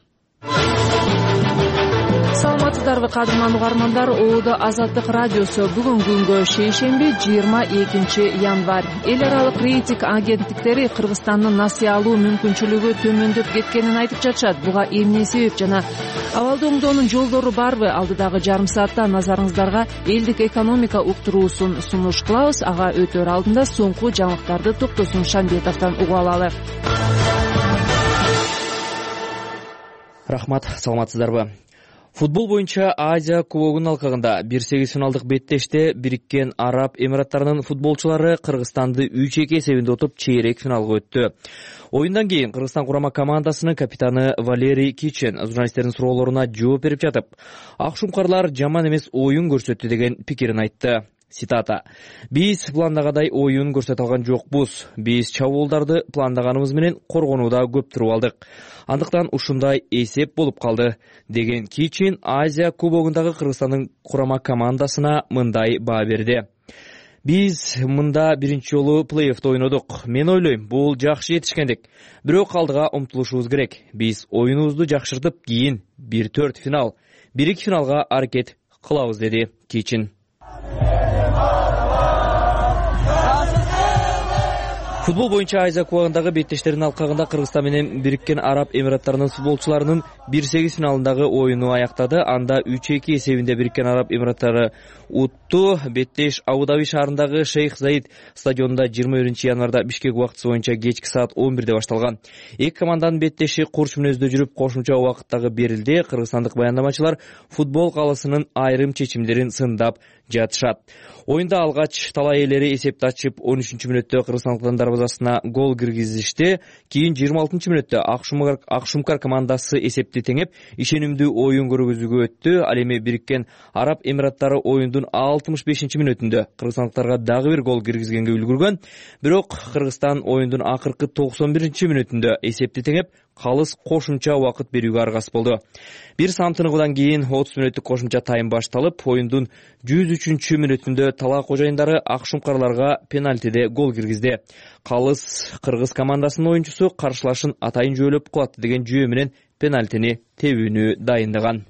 Саламатсыздарбы кадырман угармандар, Оодо Азаттык радиосу бүгүнкү күнгө шейшемби 22 январь. Эл аралык рейтинг агенттиктери Кыргызстандын насыя алуу мүмкүнчүлүгү төмөндөп кеткенин айтып жатышат. Буга эмне себеп жана абалды оңдоонун жолдору барбы? Алдыдагы жарым саатта назарыңыздарга элдик экономика уктуруусун сунуш кылабыз. Ага өтөр алдында соңку жаңылыктарды Токтосун Шамбетовдон угуп алалы. Рахмат, саламатсыздарбы. Футбол боюнча Азия кубогунун алкагында 1-8 финалдык беттеште Бириккен Араб Эмираттарынын футболчулары Кыргызстанды 3-2 эсебинде утуп чейрек финалга өттү. Оюндан кийин Кыргызстан курама командасынын капитаны Валерий Кичен журналисттердин суроолоруна жооп берип жатып, акшумкарлар жаман эмес оюн көрсөттү деген пикирин айтты. Цитата: "Биз пландагандай оюн көрсөтө алган жокпуз. Биз чабуулдарды пландаганыбыз менен коргонууда көп туруп алдык. Андыктан ушундай эсеп болуп калды", деген Кичин Азия кубогундагы Кыргызстандын курама командасына мындай баа берди. "Биз мында биринчи жолу плей-оффто ойнодук. Мен ойлойм, бул жакшы жетишкендик. Бирок алдыга умтулушубуз керек. Биз оюнубузду жакшыртып, кийин 1-4 финал, 1-2 финалга аракет кылабыз", деди Кичин. Футбол боюнча Азия кубогундагы беттештердин алкагында Кыргызстан менен Бириккен Араб Эмираттарынын футболчуларынын 1-8 финалындагы оюну аяктады. Анда 3-2 эсебинде Бириккен Араб Эмираттары утту. Беттеш Абу-Даби шаарындагы Шейх Заид стадионунда 21 январда Бишкек убактысы боюнча кечки саат 11де башталган. Эки команданын беттеши курч мүнөздө жүрүп, кошумча убакыттагы берилди. Кыргызстандык баяндамачылар футбол калысынын айрым чечимдерин сындап жатышат. Оюнда алгач талай ээлери эсепти ачып, 13 мүнөттө кыргызстандыктардын дарбазасына гол киргизишти. Кийин 26 мүнөттө Акшумкар командасы эсепти теңеп, ишенимдүү оюн көргөзүүгө өттү. Ал эми Бириккен Араб Эмираттары оюндун 65 мүнөтүндө кыргызстандыктарга дагы бир гол киргизгенге үлгүргөн. Бирок Кыргызстан оюндун акыркы 91 мүнөтүндө эсепти теңеп, калыс кошумча убакыт берүүгө аргасыз болду. Бир саам тыныгуудан кийин 30 мүнөттүк кошумча тайм башталып, оюндун 103 мүнөтүндө талаа кожоюндары Акшумкарларга пенальтиде гол киргизди. Калыс кыргыз командасынын оюнчусу каршылашын атайын жөөлөп кылатты деген жүйө менен пенальтини тебүүнү дайындаган.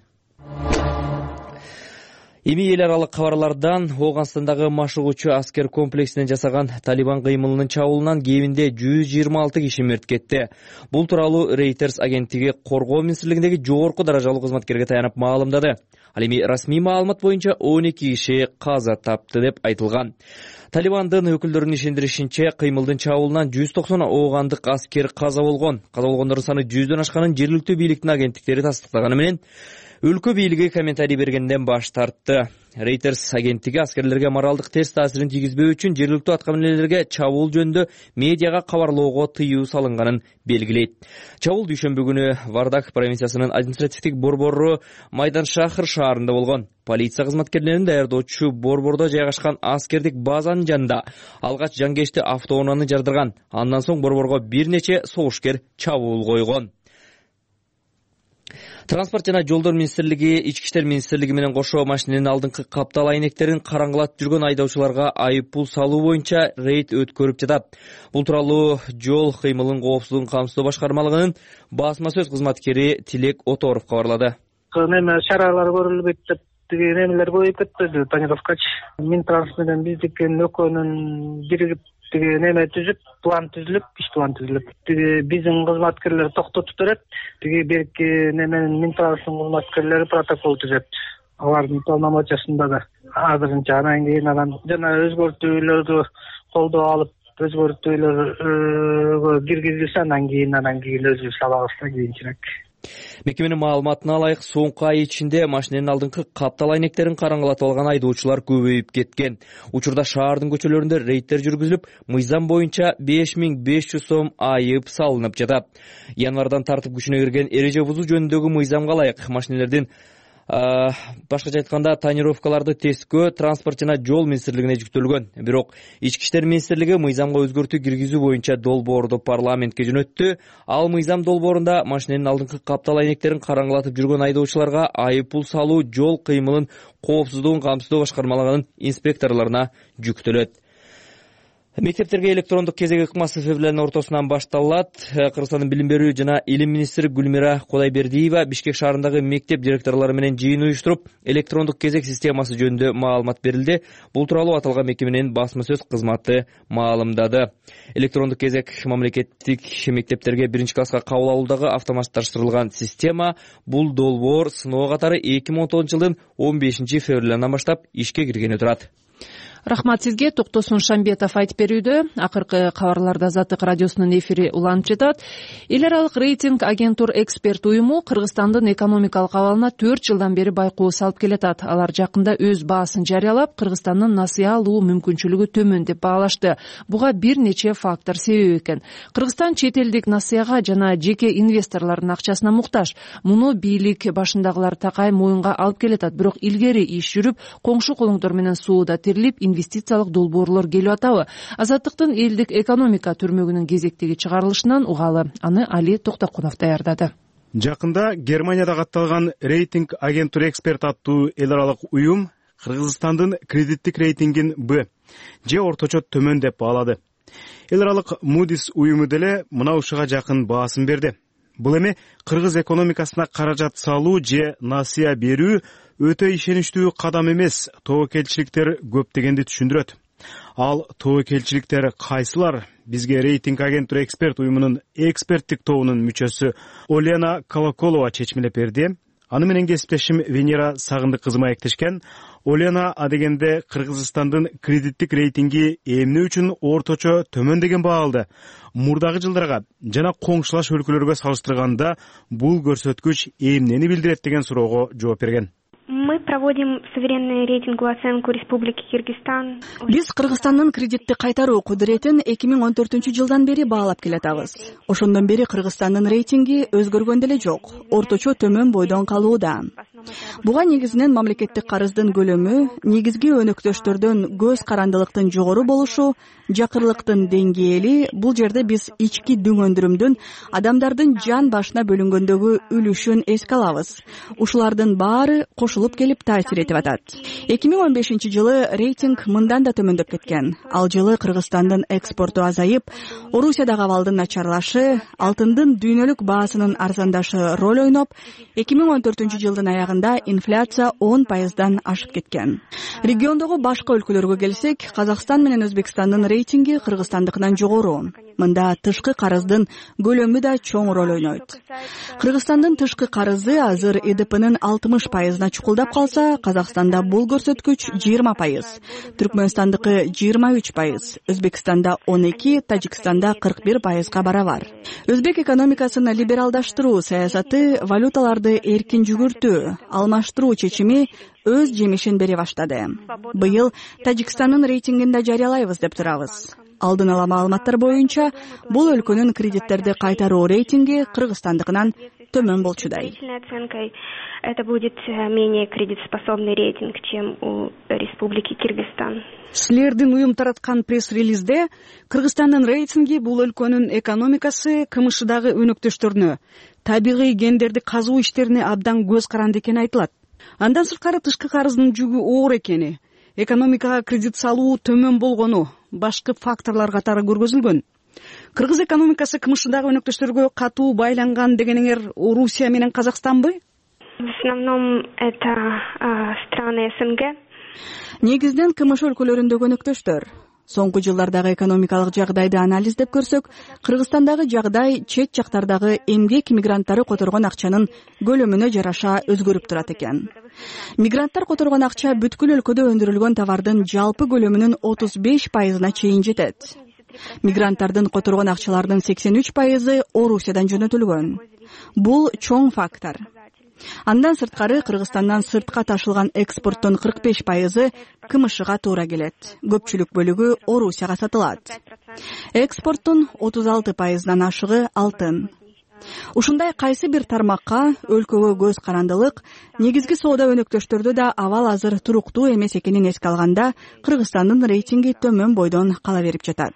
Эми эл аралык кабарлардан Ооганстандагы машыгуучу аскер комплексинен жасаган Талибан кыймылынын чабуулунан кеминде 126 киши мерт кетти. Бул тууралуу Reuters агенттиги коргоо министрлигиндеги жогорку даражалуу кызматкерге таянып маалымдады. Ал эми расмий маалымат боюнча 12 киши каза тапты деп айтылган. Талибандын өкүлдөрүнүн ишендиришинче, кыймылдын чабуулунан 190 оогандык аскер каза болгон. Каза болгондордун саны 100дөн ашканын жергиликтүү бийликтин агенттиктери тастыктаганы менен өлкө бийлиги комментарий бергенден баш тартты. Reuters агенттиги аскерлерге моралдык терс таасирин тийгизбөө үчүн жергиликтүү аткаминерлерге чабуул жөнүндө медиага кабарлоого тыюу салынганын белгилейт. Чабуул дүйшөмбү күнү Вардак провинциясынын административдик борбору Майдан-Шахр шаарында болгон. Полиция кызматкерлерин даярдоочу борбордо жайгашкан аскердик базанын жанында алгач жангечти автоунааны жардырган. Андан соң борборго бир нече согушкер чабуул койгон. Транспорт жана жолдор министрлиги, Ички иштер министрлиги менен кошо машиненин алдыңкы каптал айнектерин караңгылатып жүргөн айдоочуларга айыппул салуу боюнча рейд өткөрүп жатат. Бул тууралуу жол кыймылын коопсуздугун камсыздоо башкармалыгынын басма сөз кызматкери Тилек Оторов кабарлады. Неме чаралар көрүлбөйт деп деген эмелер көбөйүп кетти. Тонировкач Минтранс менен биздикин экөөнүн биригип тиги неме түзүп, план түзүлүп, иш план түзүлүп, тиги биздин кызматкерлер токтотуп берет, тиги берки неменин Минтранстын кызматкерлери протокол түзөт. Алардын полномочиясында да азырынча. Анан кийин анан жана өзгөртүүлөрдү колдоо алып, өзгөртүүлөргө киргизилсе, анан кийин өзүбүз алабыз да кийинчерээк. Мекеменин маалыматына ылайык, соңку ай ичинде машиненин алдыңкы каптал айнектерин караңгылатып алган айдоочулар көбөйүп кеткен. Учурда шаардын көчөлөрүндө рейдтер жүргүзүлүп, мыйзам боюнча 5500 сом айып салынып жатат. Январдан тартып күчүнө кирген эреже бузуу жөнүндөгү мыйзамга ылайык машинелердин башкача айтканда тонировкаларды тескөө транспорт жана жол министрлигине жүктөлгөн. Бирок Ички иштер министрлиги мыйзамга өзгөртүү киргизүү боюнча долбоорду парламентке жөнөттү. Ал мыйзам долбоорунда машиненин алдыңкы каптал айнектерин караңгылатып жүргөн айдоочуларга айып пул салуу жол кыймылын коопсуздугун камсыздоо башкармалыгынын инспекторлоруна жүктөлөт. Мектептерге электрондук кезек ыкмасы февралдын ортосунан башталат. Кыргызстандын билим берүү жана илим министри Гүлмира Кудайбердиева Бишкек шаарындагы мектеп директорлору менен жыйын уюштуруп, электрондук кезек системасы жөнүндө маалымат берилди. Бул тууралуу аталган мекеменин басма сөз кызматы маалымдады. Электрондук кезек мамлекеттик мектептерге 1-класска кабыл алуудагы автоматташтырылган система. Бул долбоор сыноо катары 2019 жылдын 15 февралынан баштап ишке киргени турат. Рахмат сизге. Токтосун Шамбетов айтып берүүдө. Акыркы кабарларда Азаттык радиосунун эфири уланып жатат. Эл аралык рейтинг агентур эксперт уюму Кыргызстандын экономикалык абалына 4 жылдан бери байкоо салып келатат. Алар жакында өз баасын жарыялап, Кыргызстандын насыя алуу мүмкүнчүлүгү төмөн деп баалашты. Буга бир нече фактор себеп экен. Кыргызстан чет элдик насыяга жана жеке инвесторлордун акчасына муктаж. Муну бийлик башындагылар такай моюнга алып келатат. Бирок илгери иш жүрүп, коңшу колуңдор менен сууда тирилип, инвестициялык долбоорлор келип атабы. Азаттыктын элдик экономика түрмөгүнүн кезектеги чыгарылышынан угалы. Аны Али Токтокунов даярдады. Жакында Германияда катталган рейтинг агентур эксперт аттуу эл аралык уюм Кыргызстандын кредиттик рейтингин Б же орточо төмөн деп баалады. Эл аралык Moody's уюму деле мына ушуга жакын баасын берди. Бул эми кыргыз экономикасына каражат салуу же насыя берүү өтө ишеничтүү кадам эмес, тобокелчиликтер көп дегенди түшүндүрөт. Ал тобокелчиликтер кайсылар? Бизге рейтинг агенттер эксперт уюмунун эксперттик тобунун мүчөсү Олена Колоколова чечмелеп берди. Аны менен кесиптешим Венера Сагындык кызы маектешкен. Олена адегенде Кыргызстандын кредиттик рейтинги эмне үчүн орточо төмөн деген баа алды? Мурдагы жылдарга жана коңшулаш өлкөлөргө салыштырганда бул көрсөткүч эмнени билдирет деген суроого жооп берген. Мы проводим суверенную рейтинговую оценку Республики Кыргызстан. Биз Кыргызстандын кредитти кайтаруу кудуретин 2014 жылдан бери баалап келатабыз. Ошондон бери Кыргызстандын рейтинги өзгөргөн деле жок. Орточо төмөн бойдон калууда. Буга негизинен мамлекеттик карыздын көлөмү, негизги өнөктөштөрдөн көз карандылыктын жогору болушу, жакырлыктын деңгээли, бул жерде биз ички дүңөндүрүмдүн адамдардын жан башына бөлүнгөндөгү үлүшүн эске алабыз. Ушулардын баары кошулуп келип таасир этип атат. 2015 жылы рейтинг мындан да төмөндөп кеткен. Ал жылы Кыргызстандын экспорту азайып, Орусиядагы абалдын начарлашы, алтындын дүйнөлүк баасынын арзандашы роль ойноп, 2014 жылдын аягында инфляция 10%дан ашып кеткен. Региондогу башка өлкөлөргө келсек, Казакстан менен Өзбекстандын рейтинги кыргызстандыкынан жогору. Мында тышкы карыздын көлөмү да чоң роль ойнойт. Кыргызстандын тышкы карызы азыр ЭДПнын 60%на чукулдап калса, Казакстанда бул көрсөткүч 20%, Түркмөнстандыкы 23%, Өзбекстанда 12%, Тажикстанда 41%га барабар. Өзбек экономикасын либералдаштыруу саясаты, валюталарды эркин жүгүртүү, алмаштыруу чечими өз жемишин бере баштады. Быйыл Тажикстандын рейтингин да жарыялайбыз деп турабыз. Алдын ала маалыматтар боюнча, бул өлкөнүн кредиттерди кайтаруу рейтинги кыргызстандыкынан төмөн болчудай. Это будет менее кредитоспособный рейтинг, чем у Республики Кыргызстан. Силердин уюм тараткан пресс-релизде Кыргызстандын рейтинги бул өлкөнүн экономикасы, КМШдагы өнөктөштөрүнө, табигый гендерди казуу иштерине абдан көз каранды экени айтылат. Андан сырткары тышкы карыздын жүгү оор экени, экономикага кредит салуу төмөн болгону, башка факторлор катары көргөзүлгөн. Кыргыз экономикасы КМШдагы өнөктөштөргө катуу байланган дегениңер Орусия менен Казакстанбы? В основном это страны СНГ. Негизден КМШ өлкөлөрүндөгү өнөктөштөр. Соңку жылдардагы экономикалык жагдайды анализдеп көрсөк, Кыргызстандагы жагдай чет жактардагы эмгек мигранттары которгон акчанын көлөмүнө жараша өзгөрүп турат экен. Мигранттар которгон акча бүткүл өлкөдө өндүрүлгөн товардын жалпы көлөмүнүн 35%-на чейин жетет. Мигранттардын которгон акчалардын 83% Орусиядан жөнөтүлгөн. Бул чоң фактор. Андан сырткары Кыргызстандан сыртка ташылган экспорттун 45% КМШга туура келет. Көпчүлүк бөлүгү Орусияга сатылат. Экспорттун 36%-дан ашыгы алтын. Ушундай кайсы бир тармакка өлкөгө көз карандылык, негизги соода өнөктөштөрдө да абал азыр туруктуу эмес экенин эске алганда, Кыргызстандын рейтинги төмөн бойдон кала берип жатат.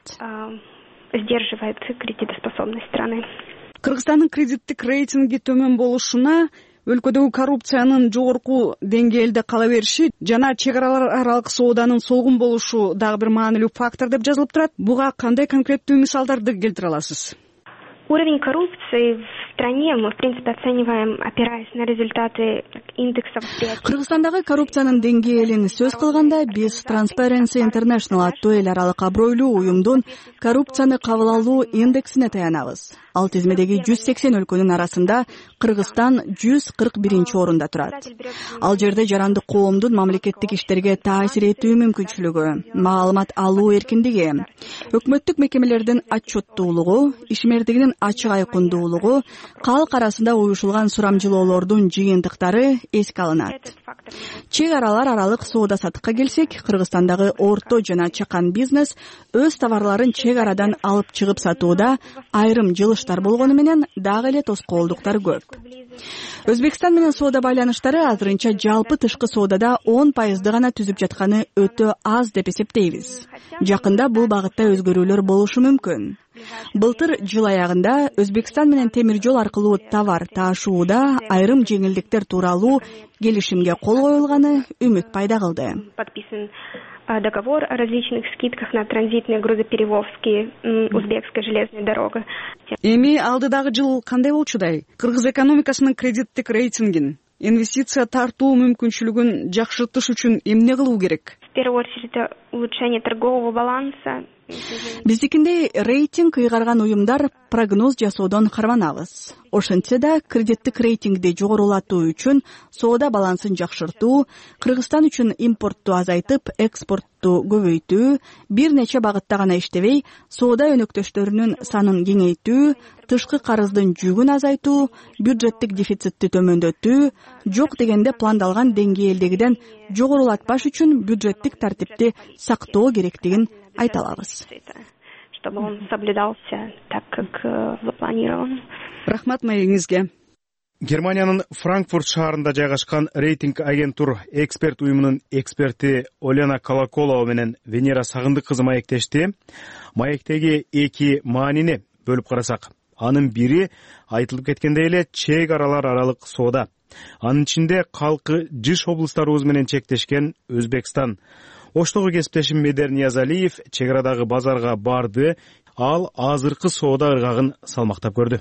Сдерживает кредитоспособность страны. Кыргызстандын кредиттик рейтинги төмөн болушуна өлкөдөгү коррупциянын жогорку деңгээлде кала бериши жана чек аралар аралык сооданын солгун болушу дагы бир маанилүү фактор деп жазылып турат. Буга кандай конкреттүү мисалдарды келтире аласыз? Уровень коррупции в стране мы, в принципе, оцениваем, опираясь на результаты индекса восприятия. Кыргызстандагы коррупциянын деңгээлин сөз кылганда биз Transparency International аттуу эл аралык абройлуу уюмдун коррупцияны кабыл алуу индексине таянабыз. Ал тизмедеги 180 өлкөнүн арасында Кыргызстан 141 орунда турат. Ал жерде жарандык коомдун мамлекеттик иштерге таасир этүү мүмкүнчүлүгү, маалымат алуу эркиндиги, өкмөттүк мекемелердин отчеттуулугу, ишмердигинин ачык айкындуулугу, калк арасында уюшулган сурамжылоолордун жыйынтыктары эске алынат. Чек аралар аралык соода сатыкка келсек, Кыргызстандагы орто жана чакан бизнес өз товарларын чек арадан алып чыгып сатууда айрым жылыштар болгону менен дагы эле тоскоолдуктар көп. Өзбекстан менен соода байланыштары азырынча жалпы тышкы соодада 10% гана түзүп жатканы өтө аз деп эсептейбиз. Жакында бул багытта өзгөрүүлөр болушу мүмкүн. Былтыр жыл аягында Өзбекстан менен темир жол аркылуу товар таашууда айрым жеңилдиктер тууралуу келишимге кол коюлганы үмүт пайда кылды. Подписан договор о различных скидках на транзитные грузоперевозки узбекской железной дороги. Эми алдыдагы жыл кандай болчудай? Кыргыз экономикасынын кредиттик рейтингин, инвестиция тартуу мүмкүнчүлүгүн жакшыртыш үчүн эмне кылуу керек? В первую очередь, улучшение торгового баланса. Биздикиндей рейтинг ыйгарган уюмдар прогноз жасоодон карманабыз. Ошентсе да кредиттик рейтингди жогорулатуу үчүн соода балансын жакшыртуу, Кыргызстан үчүн импортту азайтып, экспортту көбөйтүү, бир нече багытта гана иштебей, соода өнөктөштөрүнүн санын кеңейтүү, тышкы карыздын жүгүн азайтуу, бюджеттик дефицитти төмөндөтүү, жок дегенде пландалган деңгээлдегиден жогорулатпаш үчүн бюджеттик тартипти сактоо керектигин айта алабыз. Чтобы он соблюдался так, как запланирован. Рахмат маегиңизге. Германиянын Франкфурт шаарында жайгашкан рейтинг агентур эксперт уюмунун эксперти Олена Колоколова менен Венера Сагындык кызы маектешти. Маектеги эки маанини бөлүп карасак, анын бири айтылып кеткендей эле чек аралар аралык соода. Анын ичинде калкы жыш облустарыбыз менен чектешкен Өзбекстан. Оштогу кесиптешим Медер Ниязалиев чек арадагы базарга барды. Ал азыркы соода ыргагын салмактап көрдү.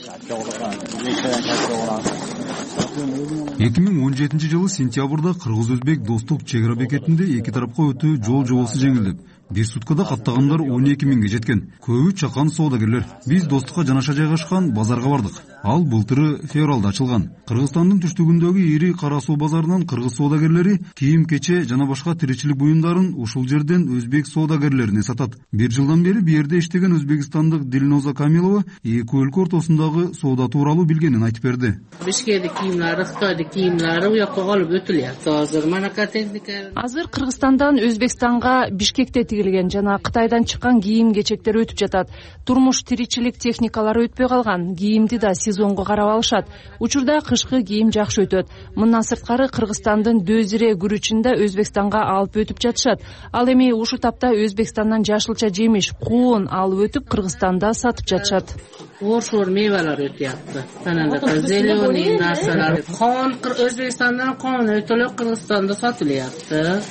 2017 жылы сентябрда Кыргыз-Өзбек достук чек ара бекетинде эки тарапка өтүү жол жобосу жеңилдеп, бир суткада каттагандар 12 миңге жеткен. Көбү чакан соодагерлер. Биз достукка жанаша жайгашкан базарга бардык. Ал былтыры февралда ачылган. Кыргызстандын түштүгүндөгү ири кара суу базарынан кыргыз соодагерлери кийим кече жана башка тиричилик буюмдарын ушул жерден өзбек соодагерлерине сатат. Бир жылдан бери бу жерде иштеген өзбекстандык Дилноза Камилова эки өлкө ортосундагы соода тууралуу билгенин айтып берди. Бишкекте кийимлери, Кытайдын кийимлери у жакка калып өтүлөт. Азыр Кыргызстандан Өзбекстанга Бишкекте тигилген жана Кытайдан чыккан кийим кечектер өтүп жатат. Турмуш тиричилик техникалары өтпөй калган. Кийимди да сезонго карап алышат. Учурда кышкы кийим жакшы өтөт. Мындан сырткары Кыргызстандын Дөзире күрүчүн да Өзбекстанга алып өтүп жатышат. Ал эми ушул тапта Өзбекстандан жашылча жемиш, куун алып өтүп Кыргызстанда сатып жатышат. Ошол мейвалар өтөт. Ананда зеленый нарсалар. Кон Өзбекстандан кон өтөлөк Кыргызстанда сатылат.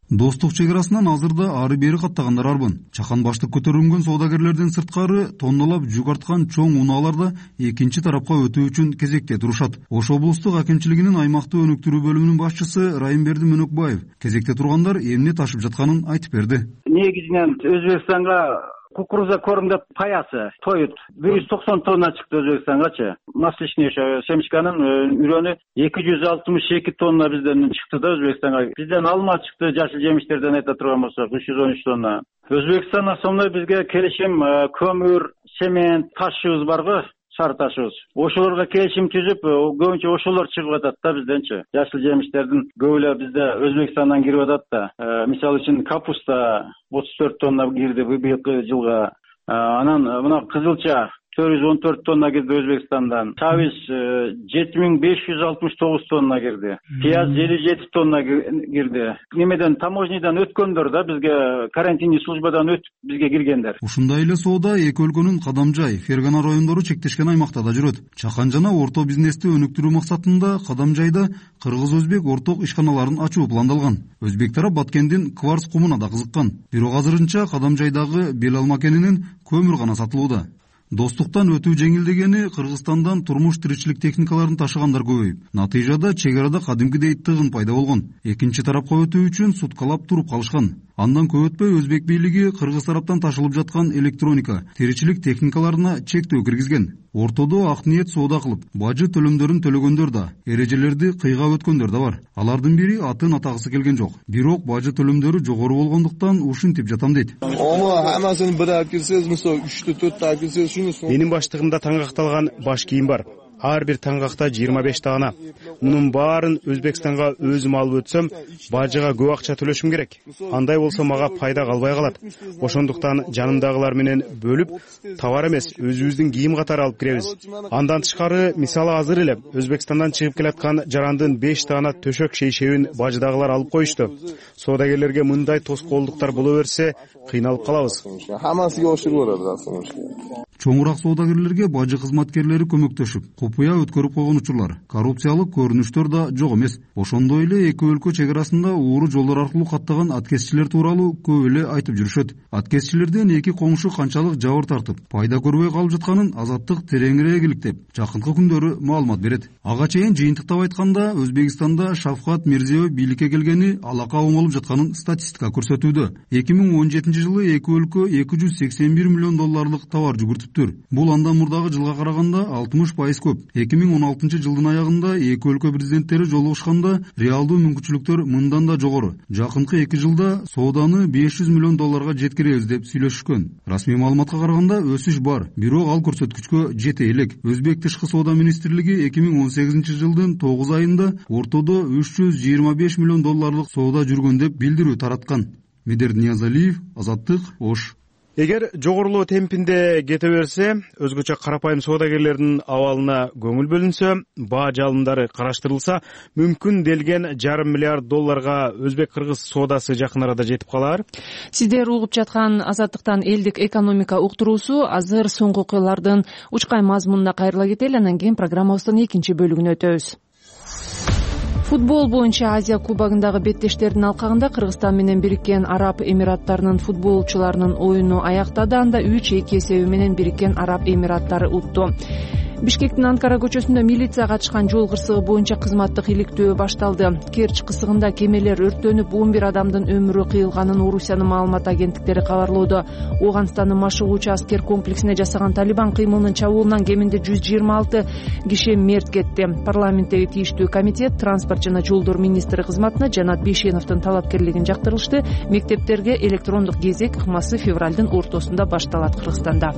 Достук чек арасынан азырда ары бери каттагандар арбын. Чакан баштык көтөрүлгөн соодагерлерден сырткары тонналап жүк арткан чоң унааларда экинчи тарапка өтүү үчүн кезекте турушат. Ош облустук акимчилигинин аймактык өнүктүрүү бөлүмүнүн башчысы Райымберди Мөнөкбаев кезекте тургандар эмне ташып жатканын айтып берди. Негизинен Өзбекстанга кукуруза корм деп паясы тоют 190 тонна чыкты Өзбекстангачы. Масличный семечканын үрөнү 262 тонна бизден чыкты да Өзбекстанга. Бизден алма чыкты, жашыл жемиштерден айта турган болсок 313 тонна. Өзбекстан основной бизге келишим көмүр, цемент, ташыбыз барбы? Шар ташыбыз. Ошолорго келишим түзүп, көбүнчө ошолор чыгып атат да бизденчи. Жашыл жемиштердин көбүлө бизде Өзбекстандан кирип атат да. Мисалы үчүн капуста 34 тонна кирди быйылкы жылга. Анан мына кызылча 414 тонна кирди Өзбекстандан. Чабис 7569 тонна кирди. Пияз 57 тонна кирди. Немеден таможнядан өткөндөр да бизге карантиндик службадан өтүп бизге киргендер. Ушундай эле соода эки өлкөнүн Кадамжай, Фергана райондору чектешкен аймакта да жүрөт. Чакан жана орто бизнести өнүктүрүү максатында Кадамжайда кыргыз-өзбек орток ишканаларын ачуу пландалган. Өзбек тарап Баткендин кварц кумуна да кызыккан. Бирок азырынча Кадамжайдагы бел алма кенинен көмүр гана сатылууда. Достуктан өтүү жеңилдегени Кыргызстандан турмуш тиричилик техникаларын ташыгандар көбөйүп, натыйжада чек арада кадимкидей тыгын пайда болгон. Экинчи тарапка өтүү үчүн суткалап туруп калышкан. Андан көп өтпөй Өзбек бийлиги Кыргыз тараптан ташылып жаткан электроника, тиричилик техникаларына чектөө киргизген. Ортодо ак ниет соода кылып, бажы төлөмдөрүн төлөгөндөр да, эрежелерди кыйгап өткөндөр да бар. Алардын бири атын атагысы келген жок. Бирок бажы төлөмдөрү жогору болгондуктан ушинтип жатам дейт. Хамасын бир алып келсеңиз, мисалы 3-4 алып келсеңиз, менин баштыгымда таңгакталган баш кийим бар. Ар бир таңгакта 25 даана. Мунун баарын Өзбекстанга өзүм алып өтсөм, бажыга көп акча төлөшүм керек. Андай болсо мага пайда калбай калат. Ошондуктан жанымдагылар менен бөлүп, товар эмес, өзүбүздүн кийим катары алып киребиз. Андан тышкары, мисалы азыр эле Өзбекстандан чыгып келаткан жарандын 5 даана төшөк шейшебин бажыдагылар алып коюшту. Соодагерлерге мындай тоскоолдуктар боло берсе, кыйналып калабыз. Хамасыга ошугу барат. Чоңураак соодагерлерге бажы кызматкерлери көмөктөшүп, купуя өткөрүп койгон учурлар, коррупциялык көрүнүштөр да жок эмес. Ошондой эле эки өлкө чек арасында ууру жолдор аркылуу каттаган аткезчилер тууралуу көп эле айтып жүрүшөт. Аткезчилерден эки коңшу канчалык жабыр тартып, пайда көрбөй калып жатканын Азаттык тереңирээк иликтеп, жакынкы күндөрү маалымат берет. Ага чейин жыйынтыктап айтканда, Өзбекстанда Шавкат Мирзиёев бийликке келгени алака оңолуп жатканын статистика көрсөтүүдө. 2017 жылы эки өлкө 281 миллион долларлык товар жүгүртүптүр. Бул андан мурдагы жылга караганда 60% көп. 2016 жылдын аягында эки өлкө президенттери жолугушканда реалдуу мүмкүнчүлүктөр мындан да жогору. Жакынкы 2 жылда сооданы 500 миллион долларга жеткиребиз деп сүйлөшүшкөн. Расмий маалыматка караганда өсүш бар, бирок ал көрсөткүчкө жете элек. Өзбек тышкы соода министрлиги 2018 жылдын 9 айында ортодо 325 миллион долларлык соода жүргөн деп билдирүү тараткан. Медер Ниязалиев, Азаттык, Ош. Эгер жогорулоо темпинде кете берсе, өзгөчө карапайым соодагерлердин абалына көңүл бөлүнсө, баа жалымдары караштырылса, мүмкүн делген $500 миллиард өзбек-кыргыз соодасы жакын арада жетип калар. Сиздер угуп жаткан Азаттыктан элдик экономика уктуруусу азыр соңку окуялардын учкай мазмунуна кайрыла кетели, анан кийин программабыздын экинчи бөлүгүнө өтөбүз. Футбол боюнча Азия кубогундагы беттештердин алкагында Кыргызстан менен Бириккен Араб Эмираттарынын футболчуларынын оюну аяктады. Анда 3-2 эсеби менен Бириккен Араб Эмираттары утту. Бишкектин Анкара көчөсүндө милиция катышкан жол кырсыгы боюнча кызматтык иликтөө башталды. Керч кысыгында кемелер өрттөнүп, 11 адамдын өмүрү кыйылганын Орусиянын маалымат агенттиктери кабарлоодо. Ооганстандын машыгуучу аскер комплексине жасаган Талибан кыймылынын чабуулунан кеминде 126 киши мерт кетти. Парламенттеги тийиштүү комитет транспорт жана жолдор министри кызматына Жанат Бейшеновдун талапкерлигин жактырышты. Мектептерге электрондук кезек ыкмасы февралдын ортосунда башталат Кыргызстанда.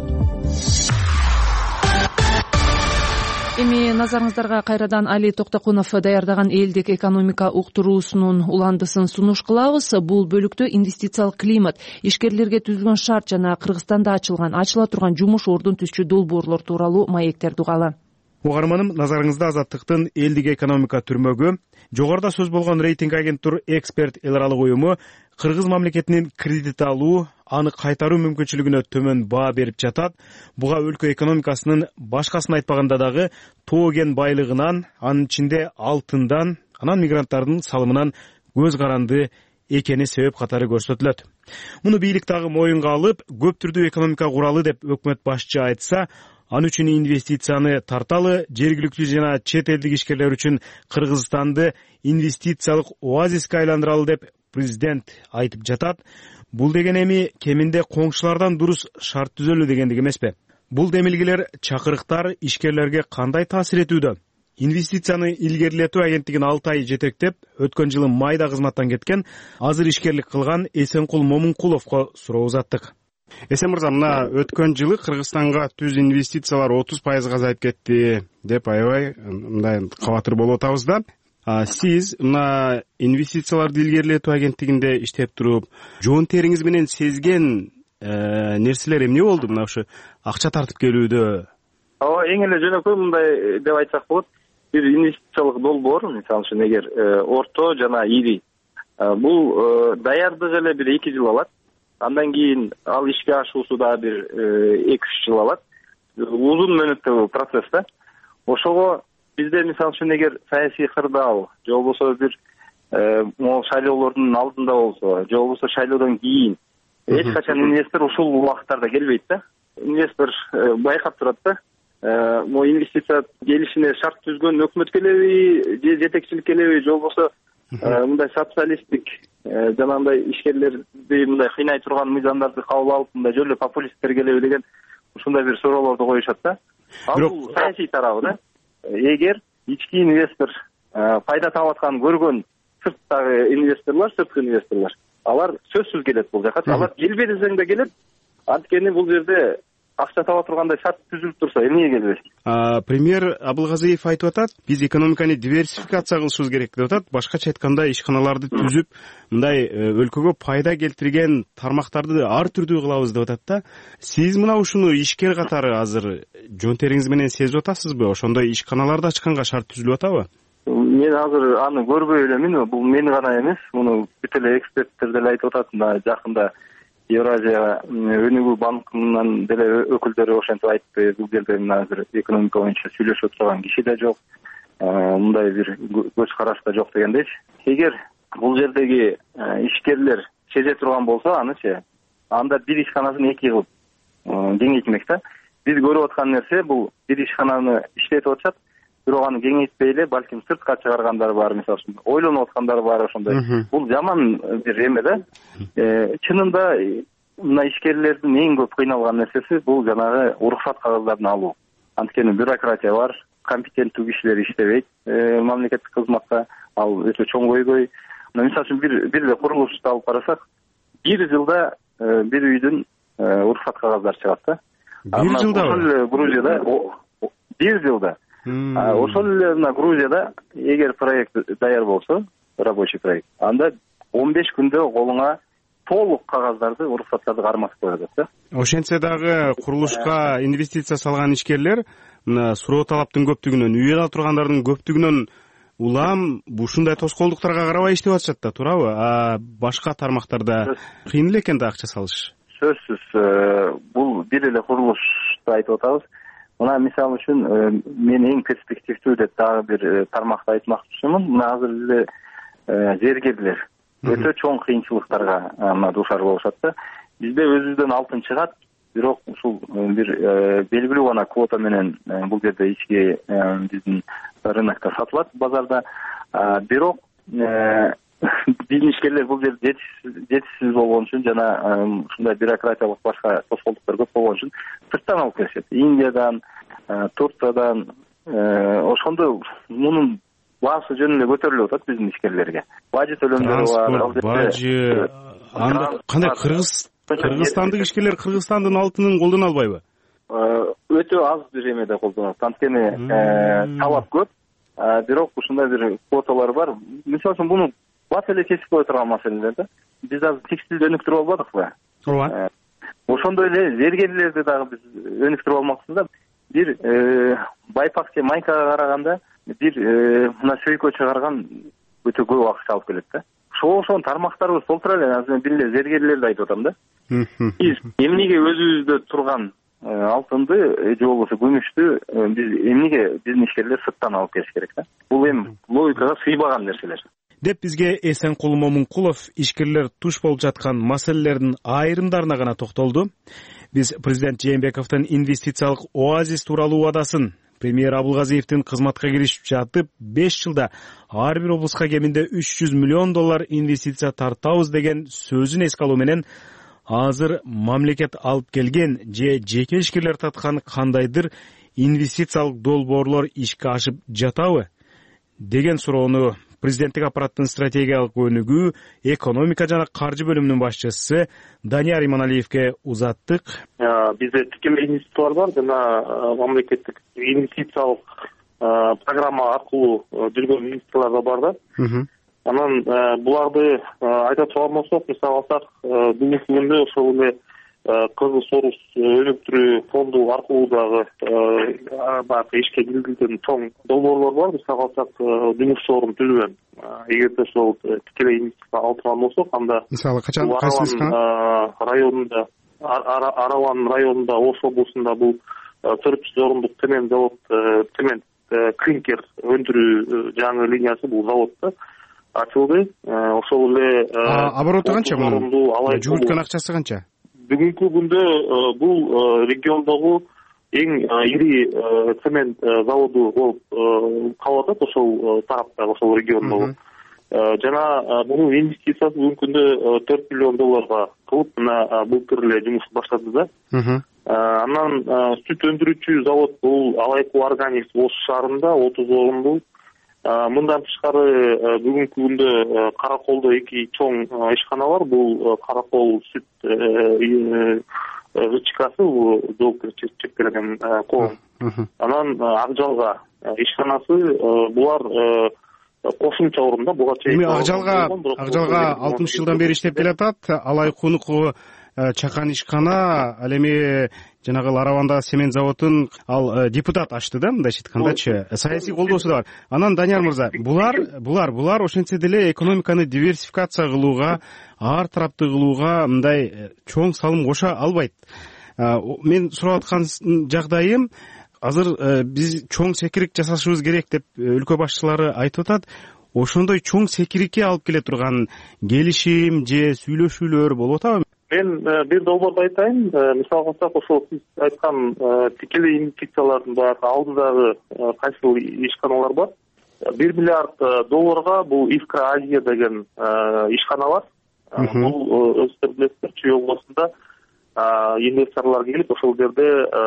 Эми назарыңыздарга кайрадан Али Токтокунов даярдаган элдик экономика уктуруусунун уландысын сунуш кылабыз. Бул бөлүктө инвестициялык климат, ишкерлерге түзүлгөн шарт жана Кыргызстанда ачыла турган жумуш ордун түзчү долбоорлор тууралуу маектерди угалы. Угарманым, назарыңызда Азаттыктын элдик экономика түрмөгү, жогоруда сөз болгон рейтинг агенттур эксперт эл аралык уюму Кыргыз мамлекетинин кредит алуу, аны кайтаруу мүмкүнчүлүгүнө төмөн баа берип жатат. Буга өлкө экономикасынын башкасын айтпаганда дагы тоо кен байлыгынан, анын ичинде алтындан, анан мигранттардын салымынан көз каранды экени себеп катары көрсөтүлөт. Муну бийлик дагы моюнга алып, көп түрдүү экономика куралы деп өкмөт башчы айтса, ал үчүн инвестицияны тарталы, жергиликтүү жана чет элдик ишкерлер үчүн Кыргызстанды инвестициялык оазиске айландыралы деп президент айтып жатат. Бул деген эми кеминде коңшулардан дурус шарт түзөлүү дегендик эмеспи? Бул демилгелер, чакырыктар ишкерлерге кандай таасир этүүдө? Инвестицияны илгерилетүү агенттигин 6 ай жетектеп, өткөн жылы майда кызматтан кеткен, азыр ишкерлик кылган Эсенкул Момункуловго суроо узаттык. Эсен мырза, мына өткөн жылы Кыргызстанга түз инвестициялар 30% азайып кетти деп аябай мындай кабатыр болуп атабыз да. Сиз мына инвестицияларды илгерилетүү агенттигинде иштеп туруп, жоон териңиз менен сезген нерселер эмне болду мына ушу акча тартып келүүдө? Ооба, эң эле жөнөкөй мындай деп айтсак болот. Бир инвестициялык долбоор, мисалы үчүн эгер орто жана ири, бул даярдык эле бир 2 жыл алат. Андан кийин ал ишке ашуусу да бир 2-3 жыл алат. Узун мөөнөттөгү процесс да. Ошого бизде мисалы үчүн эгер саясий кырдаал, же болбосо бир могул шайлоолордун алдында болсо, же болбосо шайлоодон кийин эч качан инвестор ушул убакыттарда келбейт да. Инвестор байкап турат да. Могу инвестиция келишине шарт түзгөн өкмөт келеби, же жетекчилик келеби, же болбосо мындай социалисттик жанагындай ишкерлерди мындай кыйнай турган мыйзамдарды кабыл алып, мындай жөн эле популисттер келеби деген ушундай бир суроолорду коюшат да. Ал бул саясий тарабы да. Эгер ички инвестор пайда таап атканын көргөн сырттагы инвесторлор, алар сөзсүз келет бул жака. Алар келбей десең да келет. Анткени бул жерде акча таба тургандай шарт түзүлүп турса, эмнеге келбеш? Премьер Абылгазиев айтып атат, биз экономиканы диверсификация кылышыбыз керек деп атат. Башкача айтканда, ишканаларды түзүп, мындай өлкөгө пайда келтирген тармактарды ар түрдүү кылабыз деп атат да. Сиз мына ушуну ишкер катары азыр жон териңиз менен сезип атасызбы? Ошондой ишканаларды ачканга шарт түзүлүп атабы? Мен азыр аны көрбөй элемин. Бул мен гана эмес, муну бүт эле эксперттер деле айтып атат. Жакында Евразия өнүгүү банкынын деле өкүлдөрү ошентип айтты. Бул жерде азыр экономика боюнча сүйлөшүп турган киши да жок, мындай бир көз караш да жок дегендейчи. Эгер бул жердеги ишкерлер сезе турган болсо, анычы анда бир ишканасын 2 кылып кеңейтмек да. Биз көрүп аткан нерсе бул бир ишкананы иштетип атышат, бирок аны кеңейтпей эле балким сыртка чыгаргандар бар, мисалы үчүн ойлонуп аткандар бар ошондой. Бул жаман бир эме да. Чынында мына ишкерлердин эң көп кыйналган нерсеси бул жанагы уруксат кагыздарын алуу. Анткени бюрократия бар, компетенттүү кишилер иштебейт мамлекеттик кызматта, ал өтө чоң көйгөй. Мисалы үчүн бир эле курулушты алып карасак, 1 жылда бир үйдүн уруксат кагаздары чыгат да. 1 жылда? Грузияда 1 жылда. Ошол эле мына Грузияда эгер проект даяр болсо, рабочий проект, анда 15 күндө колуңа толук кагаздарды, уруксаттарды карматып коет да. Ошентсе дагы курулушка инвестиция салган ишкерлер мына суроо талаптын көптүгүнөн, үй ала тургандардын көптүгүнөн улам ушундай тоскоолдуктарга карабай иштеп атышат да, туурабы? Башка тармактарда кыйын эле экен да акча салыш. Сөзсүз, бул бир эле курулушты айтып атабыз. Мына мисалы үчүн мен эң перспективдүү деп дагы бир тармакты айтмакчымын. Мына азыр бизде зергерлер өтө чоң кыйынчылыктарга дуушар болушат да. Бизде өзүбүздөн алтын чыгат, бирок ушул бир белгилүү гана квота менен бул жерде ички биздин рынокто сатылат, базарда. Бирок биздин ишкерлер бул жерде жетишсиз болгон үчүн жана ушундай бюрократиялык башка тоскоолдуктар көп болгон үчүн сырттан алып келишет. Индиядан, Турциядан, ошондо мунун баасы жөн эле көтөрүлүп атат биздин ишкерлерге. Бажы төлөмдөрү бар. Бажы анда кандай Кыргызстандык ишкерлер Кыргызстандын алтынын колдоно албайбы? Өтө аз бир эмеде колдонот. Анткени талап көп, бирок ушундай бир квоталар бар. Мисалы үчүн муну бат эле кесип кое турган маселелер да. Биз азыр текстилди өнүктүрүп албадыкпы? Ооба. Ошондой эле зергерлерди дагы биз өнүктүрүп алмакчыбыз да. Бир байпак же майкага караганда бир мына сөйкө чыгарган өтө көп акча алып келет да. Ошол тармактарыбыз толтура эле, азыр бир эле зергерлерди айтып атам да. Биз эмнеге өзүбүздө турган алтынды же болбосо күмүштү биз эмнеге биздин ишкерлер сырттан алып келиш керек да. Бул эми логикага сыйбаган нерселер. деп бизге Эсенкул Момункулов ишкерлер туш болуп жаткан маселелердин айрымдарына гана токтолду. Биз президент Жээнбековдун инвестициялык оазис тууралуу убадасын премьер Абылгазиевдин кызматка киришип жатып 5 жылда ар бир облуска кеминде $300 миллион инвестиция тартабыз деген сөзүн эске алуу менен азыр мамлекет алып келген же жеке ишкерлер таткан кандайдыр инвестициялык долбоорлор ишке ашып жатабы деген суроону президенттик аппараттын стратегиялык өнүгүү, экономика жана каржы бөлүмүнүн башчысы Данияр Иманалиевге узаттык. Бизде тикелей инвестициялар бар жана мамлекеттик инвестициялык программа аркылуу жүргөн инвестициялар да бар да. Анан буларды айта турган болсок, мисалы алсак, бүгүнкү күндө ошол эле Кыргыз Орус өнүктүрүү фонду аркылуу дагы баягы ишке киргизилген чоң долбоорлор бар. Мисалы алсак, жумуш орун түзүлгөн. Эгерде ошол тикелей инвестиция алып турган болсок, анда мисалы качан районунда Араван районунда Ош облусунда бул 400 орундук цемент завод, цемент клинкер өндүрүү жаңы линиясы бул заводда ачылды. Ошол эле обороты канча мунун? Жүгүрткөн акчасы канча? Бүгүнкү күндө бул региондогу эң ири цемент заводу болуп калып атат ошол тарапта, ошол региондогу. Жана мунун инвестициясы бүгүнкү күндө $4 миллион кылып, мына былтыр эле жумуш баштады да. Анан сүт өндүрүүчү завод бул Алайку Органикс Ош шаарында 30 орунду. Мындан тышкары бүгүнкү күндө Караколдо 2 чоң ишкана бар. Бул Каракол сүт ычкасы, жоопкерчиликтен коом. Анан Акжалга ишканасы, булар кошумча орунда. Буга чейин Акжалга 60 жылдан бери иштеп келатат. Алайкунуку чакан ишкана, ал эми жанагы Аравандагы цемент заводун ал депутат ачты да, мындайча айткандачы. Саясий колдоосу да бар. Анан Данияр мырза, булар ошентсе деле экономиканы диверсификация кылууга, ар тараптуу кылууга мындай чоң салым кошо албайт. Мен сурап аткан жагдайым, азыр биз чоң секирик жасашыбыз керек деп өлкө башчылары айтып атат. Ошондой чоң секирикке алып келе турган келишим же сүйлөшүүлөр болуп атабы? Мен бир долбоорду айтайын. Мисалы алсак, ошол сиз айткан тикелей инвестициялардын баягы алдыдагы кайсыл ишканалар бар. $1 миллиард бул Искра Азия деген ишкана бар. Бул өзүңөр билесиздер, Чүй облусунда инвесторлор келип, ошол жерде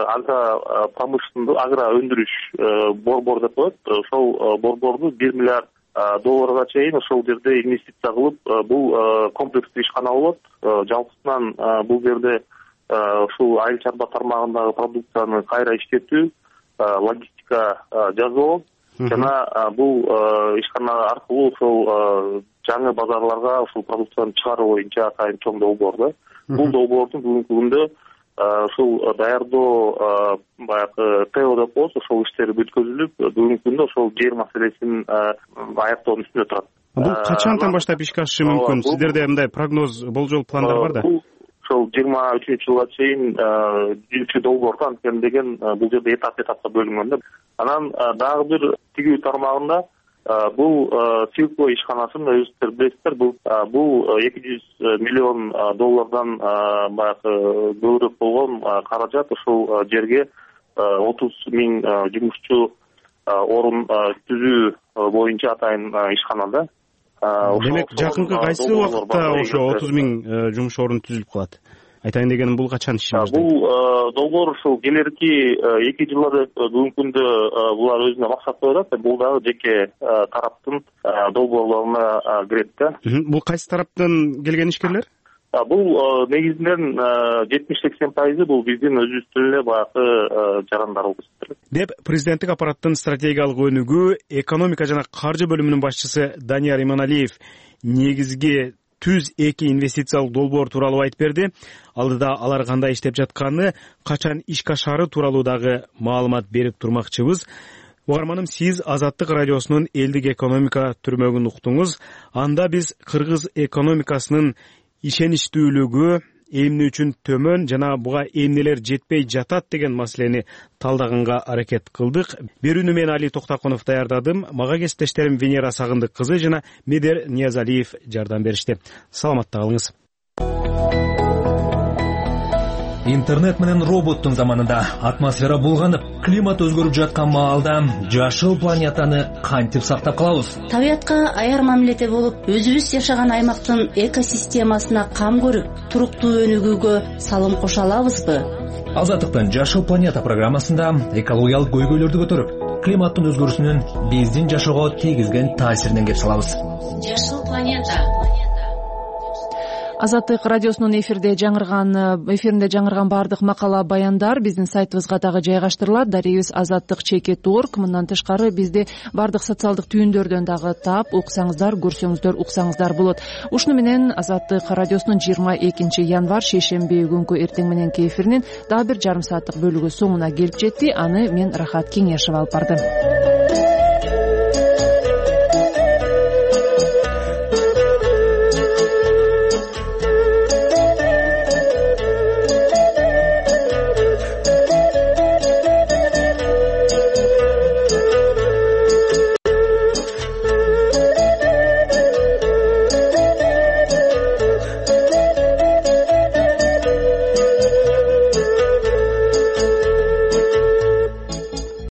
агро өндүрүш борбор деп коет. Ошол борборду $1 миллиард чейин ошол жерде инвестиция кылып, бул комплекстик ишкана болот. Жалпысынан бул жерде ушул айыл чарба тармагындагы продукцияны кайра иштетүү, логистика жасоо жана бул ишкана аркылуу ошол жаңы базарларга ушул продукцияны чыгаруу боюнча атайын чоң долбоор да. Бул долбоордун бүгүнкү күндө ушул даярдоо баягы ТО деп коебуз, ошол иштери бүткөзүлүп, бүгүнкү күндө ошол жер маселесин аяктоонун үстүндө турат. Бул качантан баштап ишке ашышы мүмкүн? Сиздерде мындай прогноз, болжол пландар бар да? Ошол 23-жылга чейин 1-чи долбоорду анткендеген бул жерде этапка бөлүнгөн да. Анан дагы бир тигүү тармагында бул Силко ишканасын өзүңөр билесиздер, бул $200 миллион баягы көбүрөөк болгон каражат ошол жерге 30 миң жумушчу орун түзүү боюнча атайын ишкана да. Демек, жакынкы кайсы убакытта ошо 30 миң жумуш орун түзүлүп калат? Айтайын дегеним, бул качан ишин баштайт? Бул долбоор ушул келерки 2 жылда деп бүгүнкү күндө булар өзүнө максат коюп атат. Бул дагы жеке тараптын долбоорлоруна кирет да. Бул кайсы тараптан келген ишкерлер? Бул негизинен 70-80% бул биздин өзүбүздүн эле баягы жарандарыбыз деп президенттик аппараттын стратегиялык өнүгүү, экономика жана каржы бөлүмүнүн башчысы Данияр Иманалиев негизги түз 2 инвестициялык долбоор тууралуу айтып берди. Алдыда алар кандай иштеп жатканы, качан ишке ашаары тууралуу дагы маалымат берип турмакчыбыз. Угарманым, сиз Азаттык радиосунун элдик экономика түрмөгүн уктуңуз. Анда биз кыргыз экономикасынын ишеничтүүлүгү, эмне үчүн төмөн жана буга эмнелер жетпей жатат деген маселени талдаганга аракет кылдык. Берүүнү мен Али Токтакунов даярдадым. Мага кесиптештерим Венера Сагындык кызы жана Медер Ниязалиев жардам беришти. Саламатта калыңыз. Интернет менен роботтун заманында атмосфера булганып, климат өзгөрүп жаткан маалда жашыл планетаны кантип сактап калабыз? Табиятка аяр мамиледе болуп, өзүбүз жашаган аймактын экосистемасына кам көрүп, туруктуу өнүгүүгө салым кошо алабызбы? Азаттыктын Жашыл планета программасында экологиялык көйгөйлөрдү көтөрүп, климаттын өзгөрүүсүнүн биздин жашоого тийгизген таасиринен кеп салабыз. Жашыл планета. Азаттык радиосунун эфиринде жаңырган баардык макала баяндар биздин сайтыбызга дагы жайгаштырылат. Дарегибиз azattik.org. Мындан тышкары бизди баардык социалдык түйүндөрдөн дагы таап, уксаңыздар, көрсөңүздөр, уксаңыздар болот. Ушуну менен Азаттык радиосунун 22 январь шейшемби күнкү эртең мененки эфиринин дагы бир жарым сааттык бөлүгү соңуна келип жетти. Аны мен Рахат Кеңешева алып бардым.